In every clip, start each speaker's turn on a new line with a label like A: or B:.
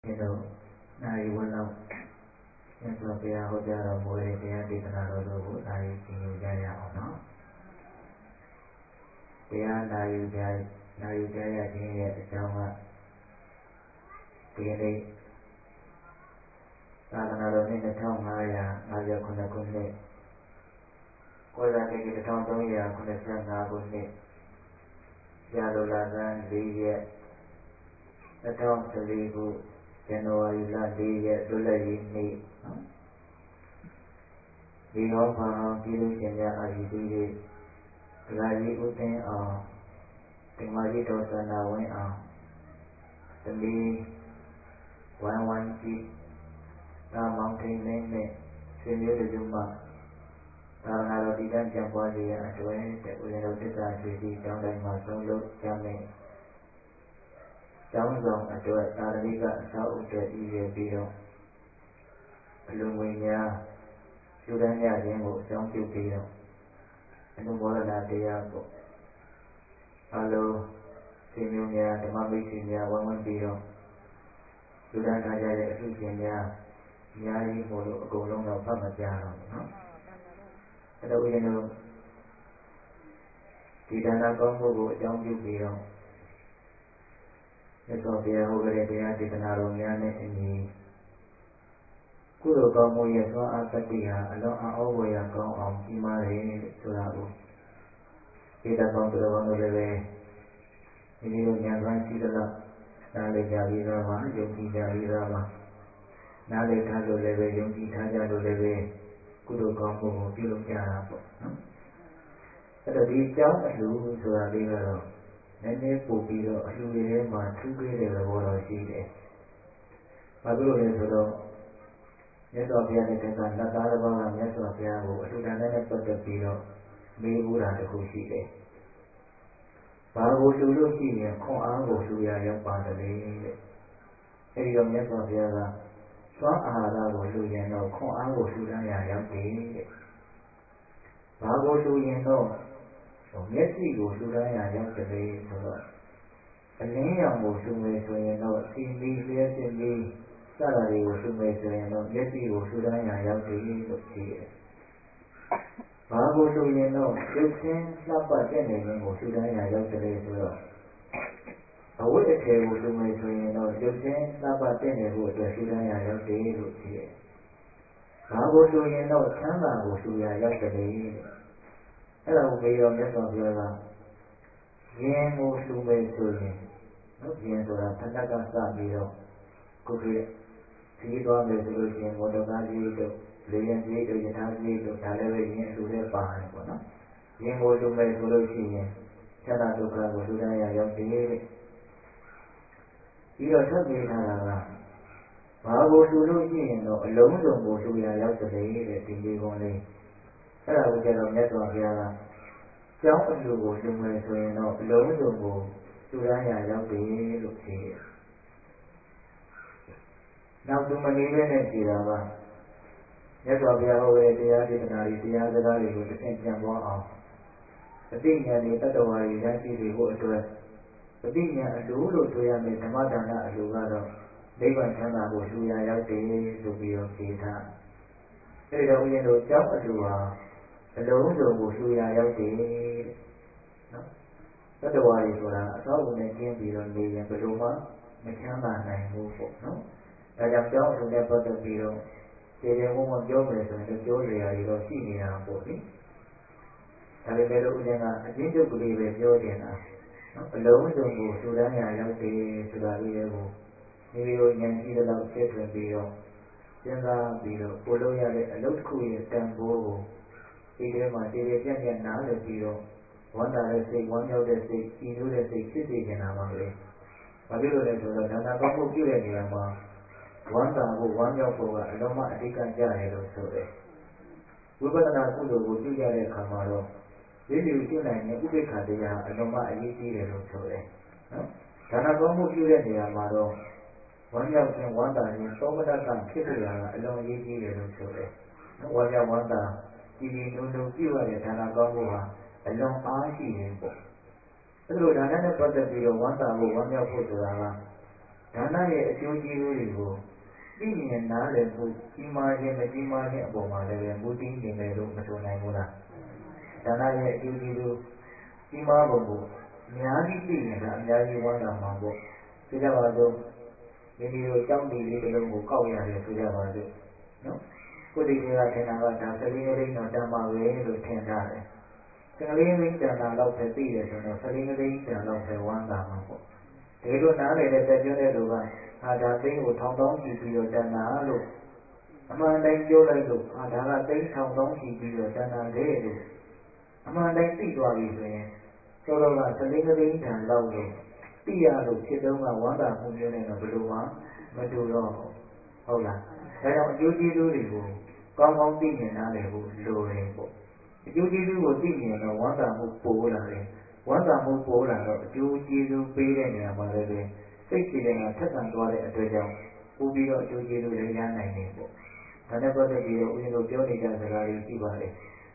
A: know, now you will know. Yes, so we are holding our more than the additional of now you can use Jaya or not. They are now you Jaya in the Java. DNA. Another in the town, Maya Kunakune. What I think the town don't hear Kunasana Gune. Yadolagan, Lee, the town to leave January Lee, Dula Yini. The Hong Kong, Kenya, Ayidi, Rally Uten or the Majito Sana went on. The me 1 mountain name, Sinu the Juma. Now, the Jan Jambali and Joy that we know this activity down in my solo jamming. Down long at Joy, Nariga, South the Easy Beetle. Lumina, Sudania, Demo, Sound to Beetle. And the more than a day ago. Hello, Simunia, the Mammy Senior, one Beetle. Sudan Kajaya, Susinia. Yari Molo go long of Pamajano. Hello, you know. Tidana Congo, don't you be on? It's all the over the Titanaro Yane and ye. Kudo Gomo, yes, one Apatia, along our over and go on Kimare, Sulabu. Ida Congo, the one of the way. You need to run see the love. Nale Javirama, Yogi Javirama. Nale Tado Leve, Yogi Tajado Leve, Kudo Combo, Pilo Jarapo. At the town at Lu, so I leave her on. Then they put Pilo, Luima, 2 great ever water she day. Pablo Lesoro, yes, of Yanaka, Nataraba, yes, of Yago, to the next but the Pilo, may would have the Kushi day. Bago Lulu, she and Con Ango, Suya, young Padre. Erium, yes, of Yaga. Swan Arago Luyan no Con Ango Sudaya Yaki Bago Luyan no Messi go Sudaya Yakale Solo. A name go Sume Soyano, see me, yes, in me, Salary go Sume Soyano, Messi go Sudaya Yaki, look here. Bago Luyan no, you can slap a tenant go Sudaya Yakale Solo. A way a table to make so you know, you can not but then it would the Sudaya Yaki look here. Bago to you know, Tama go Suya Yakale. Hello, be on this of Yala. Yen go Sume Suyin. No Yen to the Tanaka Sabiro. Cook it. See it on the solution, what the Gazi to Lian to Yatazi to Talavian to their behind. Yen go to make solution. Tana to Kago Sudaya Yaki. You don't tell me that. Bago Suluji, no, alone don't go to your yesterday, that in the only. Hello, get on that one, Yala. Jump and you go to my so you know, alone don't go to Raya yesterday, look here. Now to Manila and Sirava. Yes, I'll be over at the Adikanari, the other guy with the Saint Jambo off. The thing and the other one, you can see the whole dress. The thing and Lulu to Yami Tamatana Lugado, they went Tana go to Yayate to be of Sita. They don't know Java Lua, alone go to Yayate. No? Otherwise, I saw when they came beyond me and Beluma, Machama and move. No? And I'm down to never the below. They didn't want Jonas and the Jolia, you don't see me now, body. I remember I didn't believe in Jordana. Alone don't go to Raya Yaki to the Rio. Neo Yancy the love children below. Jenga below, Poloya, a load queen, Tambo. Either my city and now the below. One other say, one other say, he knew the say, city in Amangre. Pabilo is the Nanabamu Kileniama. One Babu, one Yokoga, Loma Adika Jare, so they. We got an Akudo, who do Jare Camaro. This is Julian, Ubikadia, and Noma Ayiti, so they. Tanagomu Kileniamaro. One young can wonder in Somana Kiria, along Yiti, so they. No one young wonder. Didi Nunu Kiwa, Tanagomuha, along Ashi. Hello, Dana, but the video one young Putura. ဒါနရဲ့အကျိုးကျေးဇူးတွေကိုသိမြင်နားလည်မှုကြီးမားခြင်းမကြီးမားခြင်းအပေါ်မှာလည်းပဲမူတည်နေမယ်လို့မဆိုနိုင်ဘူးလားဒါနရဲ့အကျိုးကျေးဇူးကြီးမားပုံကိုအများကြီးသိရင်ဒါအများကြီးဝမ်းသာမှာပေါ့ဆိုကြပါစို့မိမိတို့ကြောင်းတီလေးတစ်လုံးကိုကောက်ရတယ်ဆိုကြပါစို့နော်ကိုယ်တည်းကထင်တာကဒါကလေးလေးတော့တန်ပါပဲလို့ထင်ထားတယ်ကလေးလေးတန်တာတော့ပဲသိတယ်ဆိုတော့ကလေးလေးတန်တော့ပဲဝမ်းသာမှာပေါ့တကယ်လို့နားလေတဲ့တက်ကျွန်းတဲ့လူကဒါသိန်းကိုထောင်တောင်းကြည့်ပြီးတော့တန်တာလို့အမှန်တိုင်းပြောလိုက်လို့ဒါကသိန်းထောင်တောင်းကြည့်ပြီးတော့တန်တာတဲ့လို့အမှန်တိုင်းသိသွားပြီဆိုရင်တော်တော်ကကလေးလေးတန်တော့လို့သိရလို့ဖြစ်တော့ကဝမ်းသာမှုမျိုးနဲ့တော့ဘယ်လိုမှမတူတော့ဟုတ်လားဒါကြောင့်အကျိုးကျေးဇူးတွေကိုကောင်းကောင်းသိမြင်နားလည်ဖို့လိုတယ်ပေါ့အကျိုးကျေးဇူးကိုသိမြင်တော့ဝမ်းသာမှုပိုလာတယ်ဝမ်းသာမှုပိုလာတော့အကျိုးကျေးဇူးပေးတဲ့နေရာမှာလည်းပဲစိတ်ကြည်တဲ့ကထက်သန်သွားတဲ့အတွက်ကြောင့်ပို့ပြီးတော့အကျိုးကျေးဇူးလည်းရနိုင်တယ်ပေါ့ဒါနဲ့ပတ်သက်ပြီးတော့ဦးဇင်းတို့ပြောနေကြစကားလေးရှိပါတယ်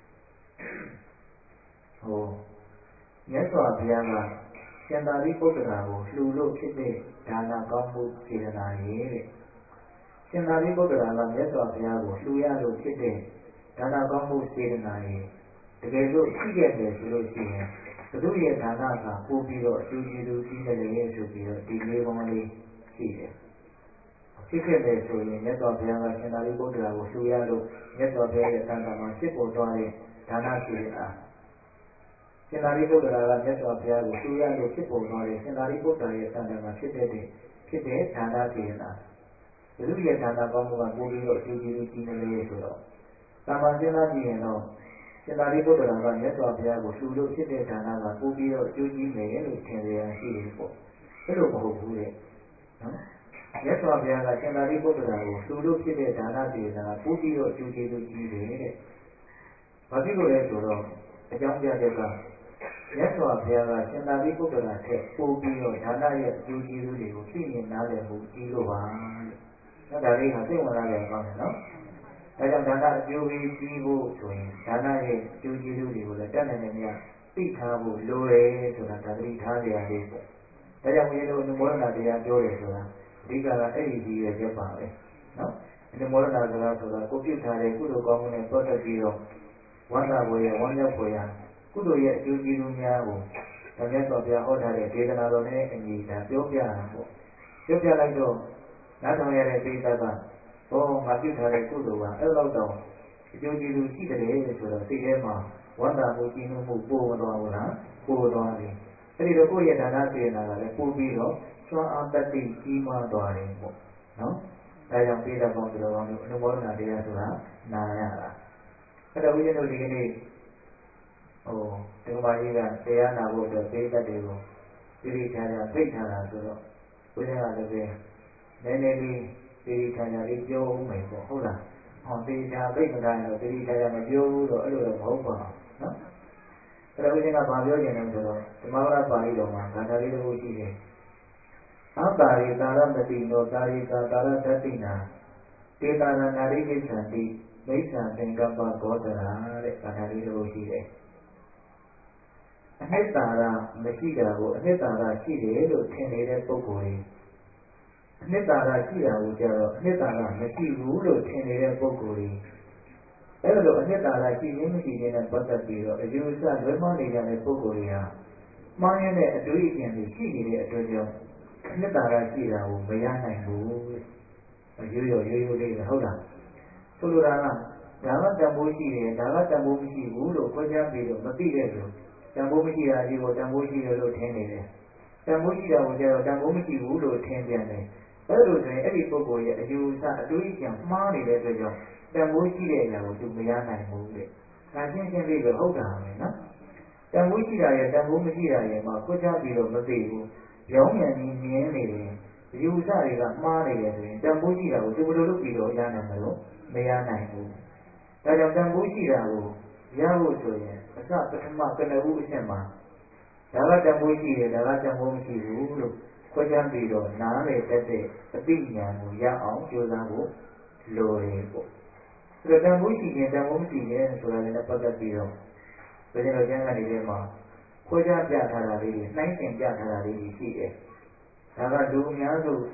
A: မြတ်စွာဘုရားကရှင်သာရိပုတ္တရာကိုလှူလို့ဖြစ်တဲ့ဒါနကောင်းမှုစေတနာရဲ့တဲ့ရှင်သာရိပုတ္တရာကမြတ်စွာဘုရားကိုလှူရလို့ဖြစ်တဲ့ဒါနကောင်းမှုစေတနာရဲ့တကယ်လို့ရှိခဲ့တယ်ဆိုလို့ရှိရင်ဘုသူရဲ့ဒါနကပို့ပြီးတော့အကျိုးကျေးဇူးကြီးမလဲဆိုပြီးတော့ဒီလေးပေါင်းလေးရှိတယ်ဖြစ်ခဲ့တယ်ဆိုရင်မြတ်စွာဘုရားကရှင်သာရိပုတ္တရာကိုလှူရလို့မြတ်စွာဘုရားရဲ့တန်ခါမှာဖြစ်ပေါ်သွားတဲ့ဒါနစေတနာရှင်သာရိပုတ္တရာကမြတ်စွာဘုရားကိုလှူရလို့ဖြစ်ပေါ်သွားတဲ့ရှင်သာရိပုတ္တရာရဲ့တန်ခါမှာဖြစ်တဲ့ဒါနစေတနာဘုသူရဲ့ဒါနကောင်းမှုကပို့ပြီးတော့အကျိုးကျေးဇူးကြီးမလဲဆိုတော့တာမန်စဉ်းစားကြည့်ရင်တော့ရှင်သာရိပုတ္တရာကမြတ်စွာဘုရားကိုလှူလို့ဖြစ်တဲ့ဒါနကပို့ပြီးတော့အကျိုးကြီးမယ်လို့ထင်ကြရရှိတယ်ပေါ့အဲ့လိုမဟုတ်ဘူးတဲ့နော်မြတ်စွာဘုရားကရှင်သာရိပုတ္တရာကိုလှူလို့ဖြစ်တဲ့ဒါနစေတနာပို့ပြီးတော့အကျိုးကျေးဇူးကြီးတယ်တဲ့ဘာဖြစ်လို့လဲဆိုတော့အကြောင်းပြချက်ကမြတ်စွာဘုရားကရှင်သာရိပုတ္တရာထက်ပို့ပြီးတော့ဒါနရဲ့အကျိုးကျေးဇူးတွေကိုသိမြင်နားလည်မှုကြီးလို့ပါတဲ့ဒါလေးဟာသိဝင်လာကြကောင်းတယ်နော်ဒါကြောင့်ဒါနအကျိုးပေးကြီးဖို့ဆိုရင်ဒါနရဲ့အကျိုးကျေးဇူးတွေကိုလည်းတတ်နိုင်တယ်များသိထားဖို့လိုတယ်ဆိုတာဒါသတိထားကြရလေးပေါ့ဒါကြောင့်ဘုရားတို့အနုမောဒနာတရားပြောတယ်ဆိုတာအဓိကကအဲ့ဒီကြီးရဲ့ချက်ပါပဲနော်အနုမောဒနာဆိုတာကိုပြုထားတဲ့ကုသိုလ်ကောင်းမှုနဲ့ပတ်သက်ပြီးတော့ဝမ်းသာဖွယ်ရဝမ်းမြောက်ဖွယ်ရကုသိုလ်ရဲ့အကျိုးကျေးဇူးများကိုဓမ္မစွာဘုရားဟောထားတဲ့ဒေသနာတော်နဲ့အညီဒါပြောပြတာပေါ့ပြောပြလိုက်တော့နားထောင်ရတဲ့ပိဋကငါပြုထားတဲ့ကုသိုလ်ကအဲ့လောက်တော့အကျိုးကျေးဇူးရှိတယ်ဆိုတော့စိတ်ထဲမှာဝမ်းသာမှုကြည်နူးမှုပိုမသွားဘူးလားပိုသွားတယ်အဲ့ဒီတော့ကိုယ့်ရဲ့ဒါနစေနာကလည်းပိုပြီးတော့စွမ်းအားတတ်သိကြီးမားသွားတယ်ပေါ့နော်ဒါကြောင့်ပိဋကပေါင်းတော်ကောင်းတို့အနုမောဒနာတရားဆိုတာနာရတာအဲ့တော့ဦးဇင်းတို့ဒီကနေ့တက္ကမကြီးကတရားနာဖို့အတွက်ပိဋကတွေကိုတိတိကျကျဖိတ်ထားတာဆိုတော့ဦးဇင်းကလည်းပဲနည်းနည်းလေးတိတိကျကျလေးပြောဦးမယ်ပေါ့ဟုတ်လားတိတိကျဖိတ်မထားရင်တော့တိတိကျကျမပြောဘူးတော့အဲ့လိုတော့မဟုတ်ပါဘူးနော်အဲ့တော့ဦးဇင်းကဘာပြောချင်လဲဆိုတော့ဓမ္မဝရပါဠိတော်မှာဂါထာလေးတစ်ခုရှိတယ်အာတာရိတာရမတိနောတာရိကာတာရတတိနာတေတာရနာရိကိစ္ဆန္တိမိစ္ဆာသင်္ကပ္ပဘောဓရာတဲ့ဂါထာလေးတစ်ခုရှိတယ်အနှစ်သာရမရှိတာကိုအနှစ်သာရရှိတယ်လို့ထင်နေတဲ့ပုဂ္ဂိုလ်ကြီးအနှစ်သာရရှိတာကိုကြတော့အနှစ်သာရမရှိဘူးလို့ထင်နေတဲ့ပုဂ္ဂိုလ်ကြီးအဲ့လိုအနှစ်သာရရှိခြင်းမရှိခြင်းနဲ့ပတ်သက်ပြီးတော့အယူအဆလွဲမှားနေကြတဲ့ပုဂ္ဂိုလ်တွေဟာမှားရတဲ့အတွေ့အကြုံတွေရှိနေတဲ့အတွက်ကြောင့်အနှစ်သာရရှိတာကိုမရနိုင်ဘူးရိုးရိုးလေးပဲဟုတ်လားဆိုလိုတာကဒါကတန်ဖိုးရှိတယ်ဒါကတန်ဖိုးမရှိဘူးလို့ခွဲခြားပြီးတော့မသိတဲ့လူတန်ဖိုးမရှိတာကြီးကိုတန်ဖိုးရှိတယ်လို့ထင်နေတယ်တန်ဖိုးရှိတာကိုကျတော့တန်ဖိုးမရှိဘူးလို့ထင်ပြန်တယ်အဲ့လိုဆိုရင်အဲ့ဒီပုဂ္ဂိုလ်ရဲ့အယူအဆအတွေးအကြံမှားနေတဲ့အတွက်ကြောင့်တန်ဖိုးရှိတဲ့အရာကိုသူမရနိုင်ဘူးတဲ့ဒါရှင်းရှင်းလေးပဲဟုတ်တာပဲနော်တန်ဖိုးရှိတာရဲ့တန်ဖိုးမရှိတာရဲ့မှာခွဲခြားပြီးတော့မသိဘူးရောင်းမြန်ကြီးမြင်နေတယ်အယူအဆတွေကမှားနေတယ်ဆိုရင်တန်ဖိုးရှိတာကိုသူဘယ်လိုလုပ်ပြီးတော့ရနိုင်မလို့မရနိုင်ဘူးဒါကြောင့်တန်ဖိုးရှိတာကိုရဖို့ဆိုရင်အစပထမကနဦးအချက်မှာဒါကတန်ဖိုးရှိတယ်ဒါကတန်ဖိုးမရှိဘူးလို့ခွဲခြားပြီးတော့နားလေတတ်တဲ့အသိဉာဏ်ကိုရအောင်ကြိုးစားဖို့လိုတယ်ပေါ့အဲ့တော့တန်ဖိုးရှိခြင်းတန်ဖိုးမရှိခြင်းဆိုတာလည်းပတ်သက်ပြီးတော့ဘယ်လိုကျမ်းဂန်တွေထဲမှာခွဲခြားပြထားတာလေးတွေနှိုင်းတင်ပြထားတာလေးတွေရှိတယ်ဒါကလူအများစု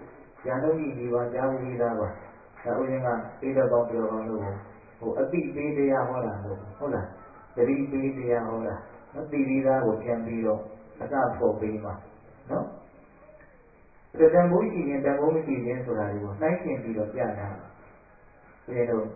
A: ဉာဏ်လုံးကြီးဒီပါကြားမှုပြီးသားပါဒါဥစဉ်ကသိတော့ကောင်းတော်ကောင်းလို့အတိပေးတရားဟောတာလို့ဟုတ်လားတတိပေးတရားဟောတာနော်သိပြီးသားကိုပြန်ပြီးတော့အစဖို့ပေးမှာနော်တန်ဖိုးရှိရင်တန်ဖိုးမရှိခြင်းဆိုတာတွေကိုနှိုင်းရှင်ပြီးတော့ပြတာဘုရားတို့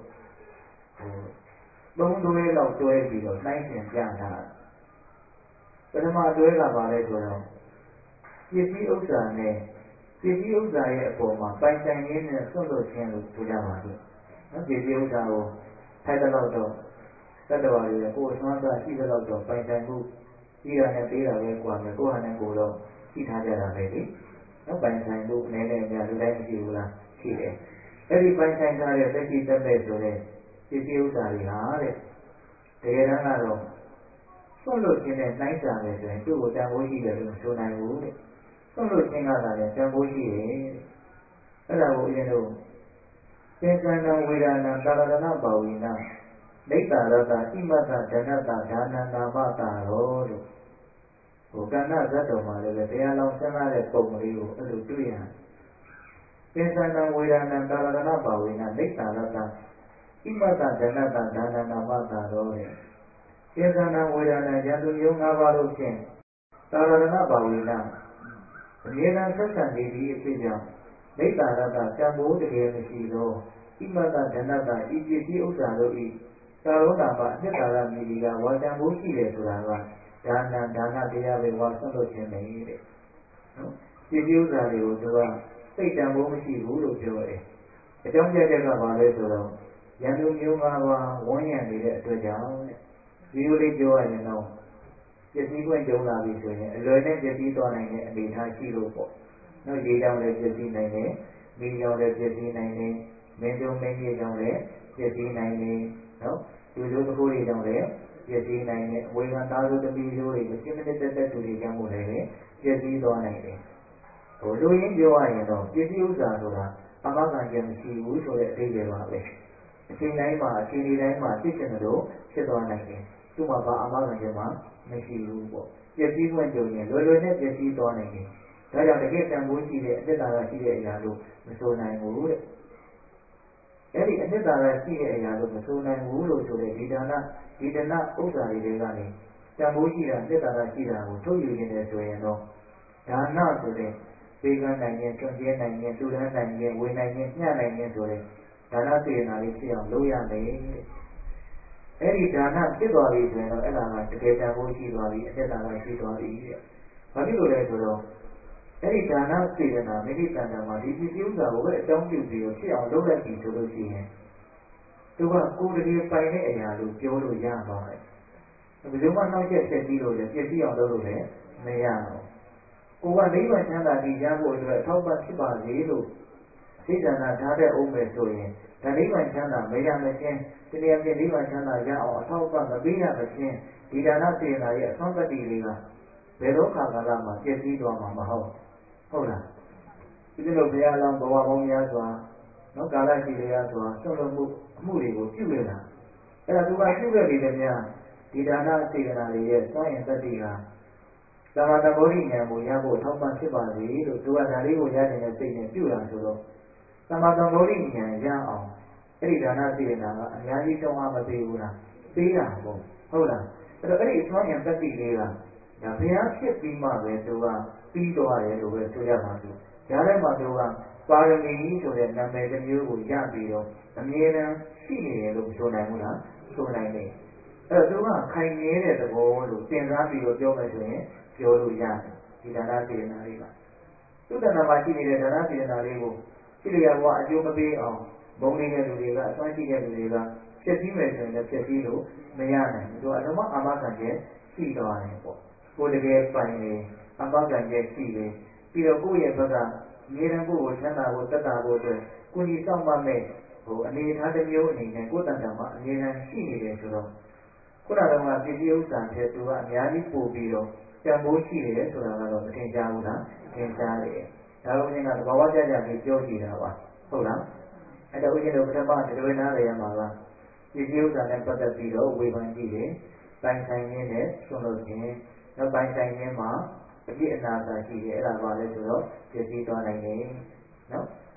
A: သုံးတွဲလောက်တွဲပြီးတော့နှိုင်းရှင်ပြတာပထမတွဲကပါလဲဆိုတော့ပစ္စည်းဥစ္စာနဲ့ပစ္စည်းဥစ္စာရဲ့အပေါ်မှာပိုင်ဆိုင်ရင်းနဲ့ဆွတ်လွတ်ခြင်းလို့ဆိုကြပါစို့နော်ပစ္စည်းဥစ္စာကိုထိုက်တဲ့လောက်တော့တတ္တဝါတွေကိုယ်အစွမ်းစားရှိတဲ့လောက်တော့ပိုင်ဆိုင်မှုကြီးတာနဲ့သေးတာပဲကွာမယ်ကိုယ်ဟာနဲ့ကိုယ်တော့ရှိထားကြတာပဲလေနော်ပိုင်ဆိုင်မှုအနေနဲ့အများလူတိုင်းမရှိဘူးလားရှိတယ်အဲ့ဒီပိုင်ဆိုင်ထားတဲ့သက်ရှိသက်မဲ့ဆိုတဲ့ပစ္စည်းဥစ္စာတွေဟာတဲ့တကယ်တမ်းကတော့ဆွတ်လွတ်ခြင်းနဲ့နှိုင်းစာမယ်ဆိုရင်သူ့ကိုတန်ဖိုးရှိတယ်လို့မဆိုနိုင်ဘူးတဲ့ဆွတ်လွတ်ခြင်းကသာလည်းတန်ဖိုးရှိတယ်အဲ့ဒါကိုအရင်တို့သင်္ကန်းဝေဒနာသာရဏပါဝိနာနိတ္တာရတ္တဣမတ္တဒနတ္တဒါနနာမတာရောလို့ကဏ္ဍဇတ်တော်မှာလည်းတရားလောင်းစဉ်းစားတဲ့ပုံလေးကိုအဲ့လိုတွေ့ရတယ်သင်္ကန်းဝေဒနာသာရဏပါဝိနာနိတ္တာရတ္တဣမတ္တဒနတ္တဒါနနာမတာရောတဲ့သင်္ကန်းဝေဒနာယံသူမျိုး၅ပါးလို့ဖြင့်သာရဏပါဝိနာအမြဲတမ်းဆက်ဆံနေသည့်အဖြစ်ကြောင့်နိတ္တာရတ္တတန်ဖိုးတကယ်မရှိသောဣမတ္တဒနတ္တဤပစ္စည်းဥစ္စာတို့ဤသာရောနာမှာအနှစ်သာရမြည်ကဝါတန်ဖိုးရှိတယ်ဆိုတာကဒါနတရားပဲဝါဆွတ်လို့ခြင်းပဲတဲ့နော်ပစ္စည်းဥစ္စာတွေကိုသူကစိတ်တန်ဖိုးမရှိဘူးလို့ပြောတယ်အကြောင်းပြချက်ကဘာလဲဆိုတော့ယန္တုမျိုး၅ပါးဝန်းရံနေတဲ့အတွက်ကြောင့်တဲ့ဒီလိုလေးပြောရရင်တော့ပစ္စည်းခွင့်ကြုံလာပြီဆိုရင်အလွယ်နဲ့ပစ္စည်းသွားနိုင်တဲ့အနေအထားရှိလို့ပေါ့နော်ရေကြောင့်လည်းပစ္စည်းနိုင်တယ်မိကြောင့်လည်းပစ္စည်းနိုင်တယ်မင်းတို့မင်းကြီးကြောင့်လည်းပစ္စည်းနိုင်တယ်နော်လူတို့တခိုးတွေကြောင့်လည်းပစ္စည်းနိုင်တယ်အဝေခံသားစုသမီးတို့တွေမချင်းမနစ်တက်သူတွေကြောင့်မို့လည်းပစ္စည်းသွားနိုင်တယ်လူရင်းပြောရရင်တော့ပစ္စည်းဥစ္စာဆိုတာအမခံချက်မရှိဘူးဆိုတဲ့အဓိပ္ပာယ်ပါပဲအချိန်တိုင်းမှာအချိန်တိုင်းမှာဖြစ်ချင်တယ်လို့ဖြစ်သွားနိုင်တယ်သူ့မှာဘာအမခံချက်မှမရှိဘူးပေါ့ပစ္စည်းခွင့်ကြုံရင်လွယ်လွယ်နဲ့ပစ္စည်းသွားနိုင်တယ်ဒါကြောင့်တကယ်တန်ဖိုးရှိတဲ့အနှစ်သာရရှိတဲ့အရာလို့မဆိုနိုင်ဘူးတဲ့အဲ့ဒီအနှစ်သာရရှိတဲ့အရာလို့မဆိုနိုင်ဘူးလို့ဆိုတဲ့ဒီဒါနဥစ္စာတွေကနေတန်ဖိုးရှိတာအနှစ်သာရရှိတာကိုထုတ်ယူခြင်းနဲ့ဆိုရင်တော့ဒါနဆိုတဲ့ပေးကမ်းနိုင်ခြင်းကျွမ်းကျင်နိုင်ခြင်းတူတန်းနိုင်ခြင်းဝေနိုင်ခြင်းမျှနိုင်ခြင်းဆိုတဲ့ဒါနစေနာလေးဖြစ်အောင်လုပ်ရမယ်အဲ့ဒီဒါနဖြစ်သွားပြီဆိုရင်တော့အဲ့ဒါကတကယ်တန်ဖိုးရှိသွားပြီအနှစ်သာရရှိသွားပြီတဲ့ဘာဖြစ်လို့လဲဆိုတော့အဲ့ဒီဒါနစေတနာမိမိတန်တာမှာဒီပစ္စည်းဥစ္စာကိုပဲအကြောင်းပြုပြီးတော့ဖြစ်အောင်လုပ်လိုက်ပြီဆိုလို့ရှိရင်သူကကိုယ်တကယ်ပိုင်တဲ့အရာလို့ပြောလို့ရသွားတယ်ဘယ်သူမှနှောက်ယှက်ဖြစ်ပြီးလို့လည်းပစ္စည်းအောင်လုပ်လို့လည်းမရတော့ကိုယ်ကနိဗ္ဗာန်ချမ်းသာတည်ရဖို့အတွက်အထောက်ပံ့ဖြစ်ပါစေလို့စိတ်ဓာတ်ထားတဲ့အောင်မယ်ဆိုရင်ဒါနိဗ္ဗာန်ချမ်းသာမရမချင်းဒီနေရာပြင်နိဗ္ဗာန်ချမ်းသာရအောင်အထောက်ပံ့မပေးရမချင်းဒီဒါနစေနာရဲ့အစွမ်းတတ္တိတွေကဘယ်တော့ခါကာလမှာပြည့်စည်သွားမှာမဟုတ်လားဒီလိုဘုရားလောင်းဘဝပေါင်းများစွာနော်ကာလရှိတရားစွာဆွတ်လွတ်မှုအမှုတွေကိုပြုခဲ့တာအဲ့ဒါသူကပြုခဲ့ပြီးတဲ့များဒီဒါနစေနာတွေရဲ့စွမ်းအင်တတ္တိဟာသမထဘောဓိဉာဏ်ကိုရဖို့ထောက်ပံ့ဖြစ်ပါစေလို့သူကဒါလေးကိုရတဲ့စိတ်နဲ့ပြုတာဆိုတော့သမထဘောဓိဉာဏ်ရအောင်အဲ့ဒီဒါနစေနာကအများကြီးတောင်းအားမပေးဘူးလားပေးတာပေါ့ဟုတ်လားအဲ့တော့အဲ့ဒီစွမ်းအင်တတ္တိလေးကဒါဘုရားဖြစ်ပြီးမှပဲသူကပြီးသွားတယ်လို့ပဲဆိုရမှာသူဒါထဲမှာသူကပါရမီဆိုတဲ့နာမည်တစ်မျိုးကိုရပြီးတော့အမြဲတမ်းရှိနေတယ်လို့မဆိုနိုင်ဘူးလားဆိုနိုင်တယ်အဲ့တော့သူကခိုင်မြဲတဲ့သဘောလို့သင်စားပြီးတော့ပြောမယ်ဆိုရင်ပြောလို့ရတယ်ဒီဒါနစေတနာလေးကသူတဏ္ဍာမှာရှိနေတဲ့ဒါနစေတနာလေးကိုရှိလျာဘဝအကျိုးမပေးအောင်မုန်းနေတဲ့လူတွေကအစွမ်းရှိတဲ့လူတွေကဖြည့်ဆည်းမယ်ဆိုရင်လည်းဖြည့်ဆည်းလို့မရနိုင်ဘူးသူကအလုံးမအာမခံချက်ရှိသွားတယ်ပေါ့ကိုယ်တကယ်ပိုင်နေအာမခံချက်ရှိတယ်ပြီးတော့ကိုယ့်ရဲ့ဘက်ကအမြဲတမ်းကိုယ်ကိုချမ်းသာဖို့တက်တာဖို့အတွက်ကိုကြီးစောင့်မှမဲ့အနေအထားတစ်မျိုးအနေနဲ့ကိုယ်တန်တာမှာအမြဲတမ်းရှိနေတယ်ဆိုတော့ခုနကပစ္စည်းဥစ္စာဖြစ်သူကအများကြီးပို့ပြီးတော့တန်ဖိုးရှိတယ်ဆိုတာကတော့မထင်ရှားဘူးလားထင်ရှားတယ်ဒါဥစဉ်ကသဘာဝကြကြလေးပြောကြည့်တာပါဟုတ်လားအဲ့တော့ဥစဉ်တို့ပထမတတွဲနားရမှာကပစ္စည်းဥစ္စာနဲ့ပတ်သက်ပြီးတော့ဝေဖန်ကြည့်တယ်ပိုင်ဆိုင်ခြင်းနဲ့ဆွလို့ခြင်းနောက်ပိုင်ဆိုင်ခြင်းမှာအပြစ်အနာစာရှိတယ်အဲ့ဒါပါလဲဆိုတော့ပစ္စည်းသွားနိုင်တယ်နော်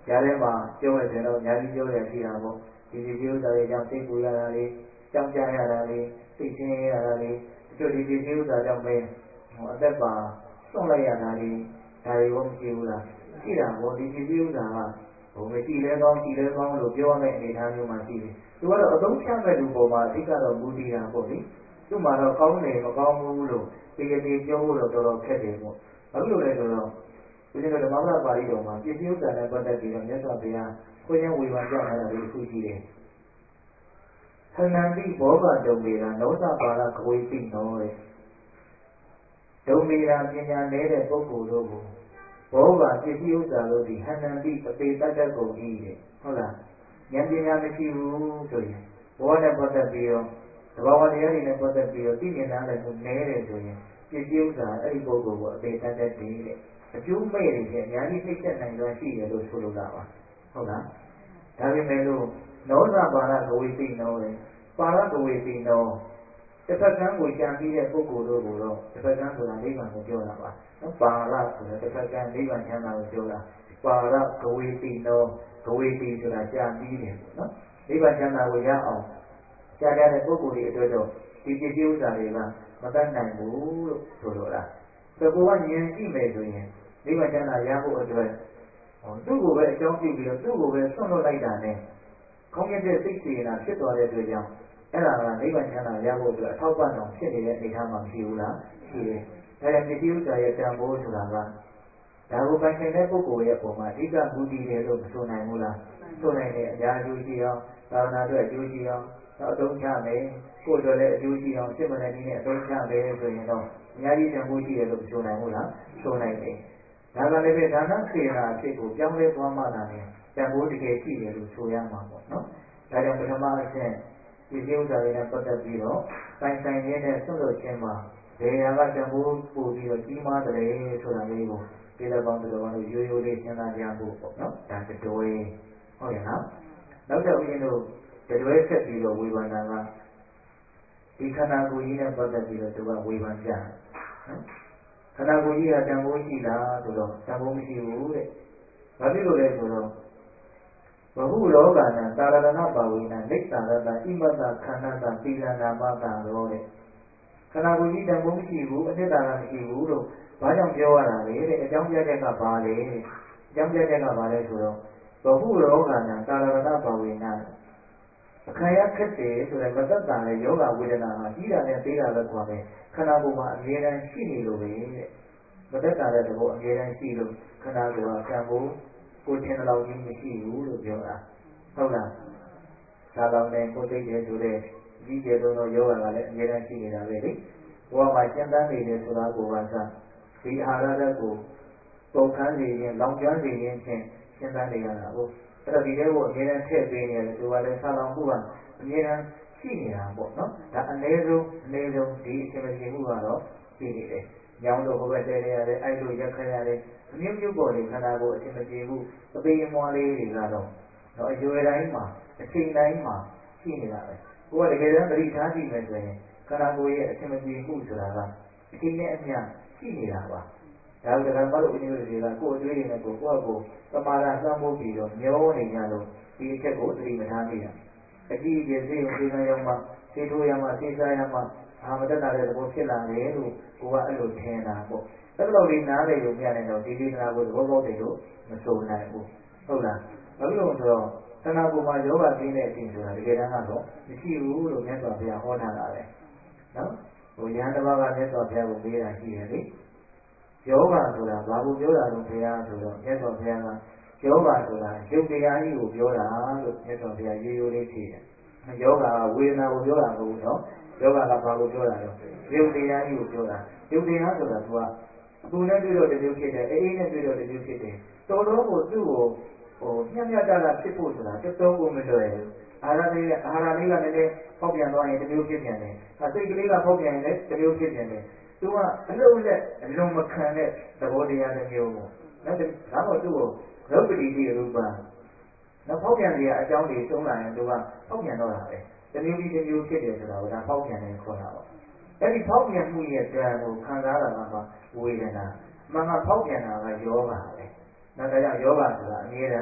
A: ကြားထဲမှာပြောမယ်ဆိုရင်တော့အများကြီးပြောရရှိတာပေါ့ဒီပစ္စည်းဥစ္စာတွေကြောင့်စိတ်ပူရတာတွေကြောက်ကြရတာတွေစိတ်ဆင်းရဲရတာတွေတချို့ဒီပစ္စည်းဥစ္စာကြောင့်ပဲအသက်ပါစွန့်လိုက်ရတာတွေဒါတွေကိုမရှိဘူးလားရှိတာပေါ့ဒီပစ္စည်းဥစ္စာကမရှိလဲကောင်းရှိလဲကောင်းလို့ပြောရမယ့်အနေအထားမျိုးမှရှိတယ်သူကတော့အသုံးချမဲ့လူပေါ်မှာအဓိကတော့မူတည်တာပေါ့လေသူ့မှာတော့ကောင်းတယ်မကောင်းဘူးလို့တရားပြောဖို့တော့တော်တော်ခက်တယ်ပေါ့ဘာလို့လဲဆိုတော့ဦးဇင်းတို့ဓမ္မပဒပါဠိတော်မှာပစ္စည်းဥစ္စာနဲ့ပတ်သက်ပြီးတော့မြတ်စွာဘုရားခွင့်ရဝေဖန်ပြထားတာတွေတစ်ခုရှိတယ်ဟဏံတိဘောဂဒုံမေရာနောသပါရကဝေတိနောတဲ့ဒုံမေရာပညာနည်းတဲ့ပုဂ္ဂိုလ်တို့ကိုဘောဂပစ္စည်းဥစ္စာတို့ဒီဟဏံတိအပေတတ်တတ်ကုန်ဤတဲ့ဟုတ်လားဉာဏ်ပညာမရှိဘူးဆိုရင်ဘောနဲ့ပတ်သက်ပြီးတော့တဘာဝတရားတွေနဲ့ပတ်သက်ပြီးတော့သိမြင်နားလည်မှုနည်းတယ်ဆိုရင်ပစ္စည်းဥစ္စာအဲ့ဒီပုဂ္ဂိုလ်ကိုအပေတတ်တတ်တယ်တဲ့အကျိုးမဲ့တွေဖြင့်အများကြီးနှိမ့်ဆက်နိုင်စွာရှိတယ်လို့ဆိုလိုတာပါဟုတ်လားဒါပေမဲ့လို့နောသပါရကဝေတိနောတဲ့ပါရကဝေတိနောတစ်ဖက်ကန်းကိုကြံပြီးတဲ့ပုဂ္ဂိုလ်တို့ကိုတော့တစ်ဖက်ကန်းဆိုတာနိဗ္ဗာန်ကိုပြောတာပါနော်ပါရဆိုတာတစ်ဖက်ကန်းနိဗ္ဗာန်ချမ်းသာကိုပြောတာပါရကဝေတိနောကဝေတိဆိုတာကြံပြီးတယ်ပေါ့နော်နိဗ္ဗာန်ချမ်းသာကိုရအောင်ကြားတဲ့ပုဂ္ဂိုလ်တွေအတွက်တော့ဒီပစ္စည်းဥစ္စာတွေကမတတ်နိုင်ဘူးလို့ဆိုလိုတာဆိုတော့ကိုကဉာဏ်ရှိမယ်ဆိုရင်နိဗ္ဗာန်ချမ်းသာရဖို့အတွက်သူ့ကိုပဲအကြောင်းပြုပြီးတော့သူ့ကိုပဲဆွန့်လွတ်လိုက်တာနဲ့ခေါင်းရတဲ့စိတ်စေနာဖြစ်သွားတဲ့အတွက်ကြောင့်အဲ့ဒါကနိဗ္ဗာန်ချမ်းသာရဖို့အတွက်အထောက်ပံ့တော်ဖြစ်နေတဲ့အနေအထားမှာမရှိဘူးလားရှိတယ်ဒါကြောင့်ပစ္စည်းဥစ္စာရဲ့တန်ဖိုးဆိုတာကဒါကိုပိုင်ဆိုင်တဲ့ပုဂ္ဂိုလ်ရဲ့ပုံမှာအဓိကမူတည်တယ်လို့မဆိုနိုင်ဘူးလားဆိုနိုင်တယ်အများကြီးရှိအောင်သာသနာအတွက်အကျိုးရှိအောင်တော့အသုံးချမယ်ကိုယ်တို့လည်းအကျိုးရှိအောင်စစ်မှန်တဲ့နည်းနဲ့အသုံးချမယ်ဆိုရင်တော့အများကြီးတန်ဖိုးရှိတယ်လို့မဆိုနိုင်ဘူးလားဆိုနိုင်တယ်ဒါကလည်းပဲဒါနစေနာအဖြစ်ကိုပြောင်းလဲသွားမှသာလေတန်ဖိုးတကယ်ရှိတယ်လို့ဆိုရမှာပေါ့နော်ဒါကြောင့်ပထမအဆင့်ပစ္စည်းဥစ္စာတွေနဲ့ပတ်သက်ပြီးတော့ပိုင်ဆိုင်ခြင်းနဲ့ဆွတ်လွတ်ခြင်းမှာဘယ်ဟာကတန်ဖိုးပို့ပြီးတော့ကြီးမားတယ်ဆိုတာလေးကိုဒီလက်ပေါင်းတော်တို့ရိုးရိုးလေးစဉ်းစားကြဖို့ပေါ့နော်ဒါတတွဲဟုတ်ရဲ့နော်နောက်တော့ဦးဇင်းတို့တတွဲဆက်ပြီးတော့ဝေဖန်တာကဒီခန္ဓာကိုယ်ကြီးနဲ့ပတ်သက်ပြီးတော့သူကဝေဖန်ပြတယ်နော်ခန္ဓာကိုယ်ကြီးကတန်ဖိုးရှိလားဆိုတော့တန်ဖိုးမရှိဘူးတဲ့ဘာဖြစ်လို့လဲဆိုတော့ဘဟုလောကနာတာရဏပါဝိနာလိစ္ဆာရတဣမတ္တခန္ဓာတသီလနာမတရောတဲ့ခန္ဓာကိုယ်ကြီးတန်ဖိုးမရှိဘူးအနှစ်သာရမရှိဘူးလို့ဘာကြောင့်ပြောရတာလဲတဲ့အကြောင်းပြချက်ကဘာလဲတဲ့အကြောင်းပြချက်ကဘာလဲဆိုတော့ဘဟုလောကနာတာရဏပါဝိနာအခါရခက်တယ်ဆိုတဲ့မသက်သာတဲ့ယောဂဝေဒနာဟာကြီးတာနဲ့သေးတာပဲကွာပဲခန္ဓာကိုယ်မှာအမြဲတမ်းရှိနေလို့ပဲတဲ့မသက်သာတဲ့သဘောအမြဲတမ်းရှိလို့ခန္ဓာကိုယ်ဟာကံဖို့ကိုထင်တဲ့လောက်ကြီးမရှိဘူးလို့ပြောတာဟုတ်လားသာလောင်တဲ့ကိုသိတယ်ဆိုတဲ့ကြီးကျယ်ဆုံးသောယောဂကလည်းအမြဲတမ်းရှိနေတာပဲလေဘဝမှာရှင်းတန်းနေတယ်ဆိုတာကိုကဒီအာဟာရဓာတ်ကိုပုံခန်းစီရင်လောင်ကျွမ်းစီရင်ဖြင့်ရှင်းတန်းနေရတာဟုတ်အဲ့တော့ဒီတဲ့ကိုအမြဲတမ်းထည့်ပေးနေရတယ်သူကလည်းသာလောင်မှုကအမြဲတမ်းရှိနေတာပေါ့နော်ဒါအနည်းဆုံးဒီအရှင်မပြေမှုကတော့ရှိနေတယ်ညောင်းလို့ဟိုဘက်တဲရတယ်အဲ့လိုရက်ခတ်ရတယ်အမျိုးမျိုးပေါ်လေခန္ဓာကိုယ်အရှင်မပြေမှုအသေးအမွှားလေးတွေကတော့တော့အရွယ်တိုင်းမှာအချိန်တိုင်းမှာရှိနေတာပဲကိုကတကယ်တမ်းသတိထားကြည့်မယ်ဆိုရင်ခန္ဓာကိုယ်ရဲ့အရှင်မပြေမှုဆိုတာကအချိန်နဲ့အမျှရှိနေတာပါဒါကဓမ္မတို့ဦးဇင်းတို့တွေကကိုယ်အတွေ့အကြုံနဲ့ကိုယ့်အကိုပမာဒသံဖို့ပြီးတော့မျောနေကြလို့ဒီအချက်ကိုသတိမထားမိတာအကြည့်အကျစေုံစေကံရောက်မှစေထိုးရမှစေစားရမှမတက်တာတဲ့သဘောဖြစ်လာတယ်လို့ကိုကအဲ့လိုထင်တာပေါ့အဲ့လိုလေးနားလေလို့မြင်နေတော့ဒီဒေသနာကိုသဘောပေါက်တယ်လို့မဆိုနိုင်ဘူးဟုတ်လားဘာလို့လဲဆိုတော့ခန္ဓာကိုယ်မှာယောဂပြင်းတဲ့အချိန်ဆိုတာတကယ်တမ်းကတော့မရှိဘူးလို့မြတ်စွာဘုရားဟောထားတာပဲနော်ဟိုယဟန်တစ်ပါးကမြတ်စွာဘုရားကိုမေးတာရှိတယ်လေယောဂဆိုတာဘာကိုပြောတာတော့ဘုရားဆိုတော့မြတ်စွာဘုရားကယောဂဆိုတာရုပ်တရားကြီးကိုပြောတာလို့မြတ်စွာဘုရားရိုးရိုးလေးဖြေတယ်ယောဂကဝေဒနာကိုပြောတာမဟုတ်ဘူးနော်ယောဂကဘာကိုပြောတာလဲရုပ်တရားကြီးကိုပြောတာရုပ်တရားဆိုတာကအပူနဲ့တွေ့တော့တမျိုးဖြစ်တယ်အေးနဲ့တွေ့တော့တမျိုးဖြစ်တယ်တော်တော်ကိုသူ့ကိုမျက်မျက်တတာဖြစ်ဖို့ဆိုတာတော်တော်ကိုမလွယ်ဘူးအာဟာရလေးကလည်းနည်းနည်းဖောက်ပြန်သွားရင်တမျိုးဖြစ်ပြန်တယ်စိတ်ကလေးကဖောက်ပြန်ရင်လည်းတမျိုးဖြစ်ပြန်တယ်သူကအလုံးလက်အလွန်မခံတဲ့သဘောတရားတစ်မျိုးပေါ့နော်ဒါမှမဟုတ်သူ့ကိုရုပ်ပတိတိရူပနော်ဖောက်ပြန်စရာအကြောင်းတွေသုံးလာရင်သူကဖောက်ပြန်တော့တာပဲတစ်မျိုးပြီးတစ်မျိုးဖြစ်တယ်ဆိုတာကိုဒါဖောက်ပြန်တယ်ခေါ်တာပေါ့အဲ့ဒီဖောက်ပြန်မှုရဲ့တန်ကိုခံစားတာကမှဝေဒနာမှန်မှဖောက်ပြန်တာကယောဂပဲနော်ဒါကြောင့်ယောဂဆိုတာအမြဲတမ်း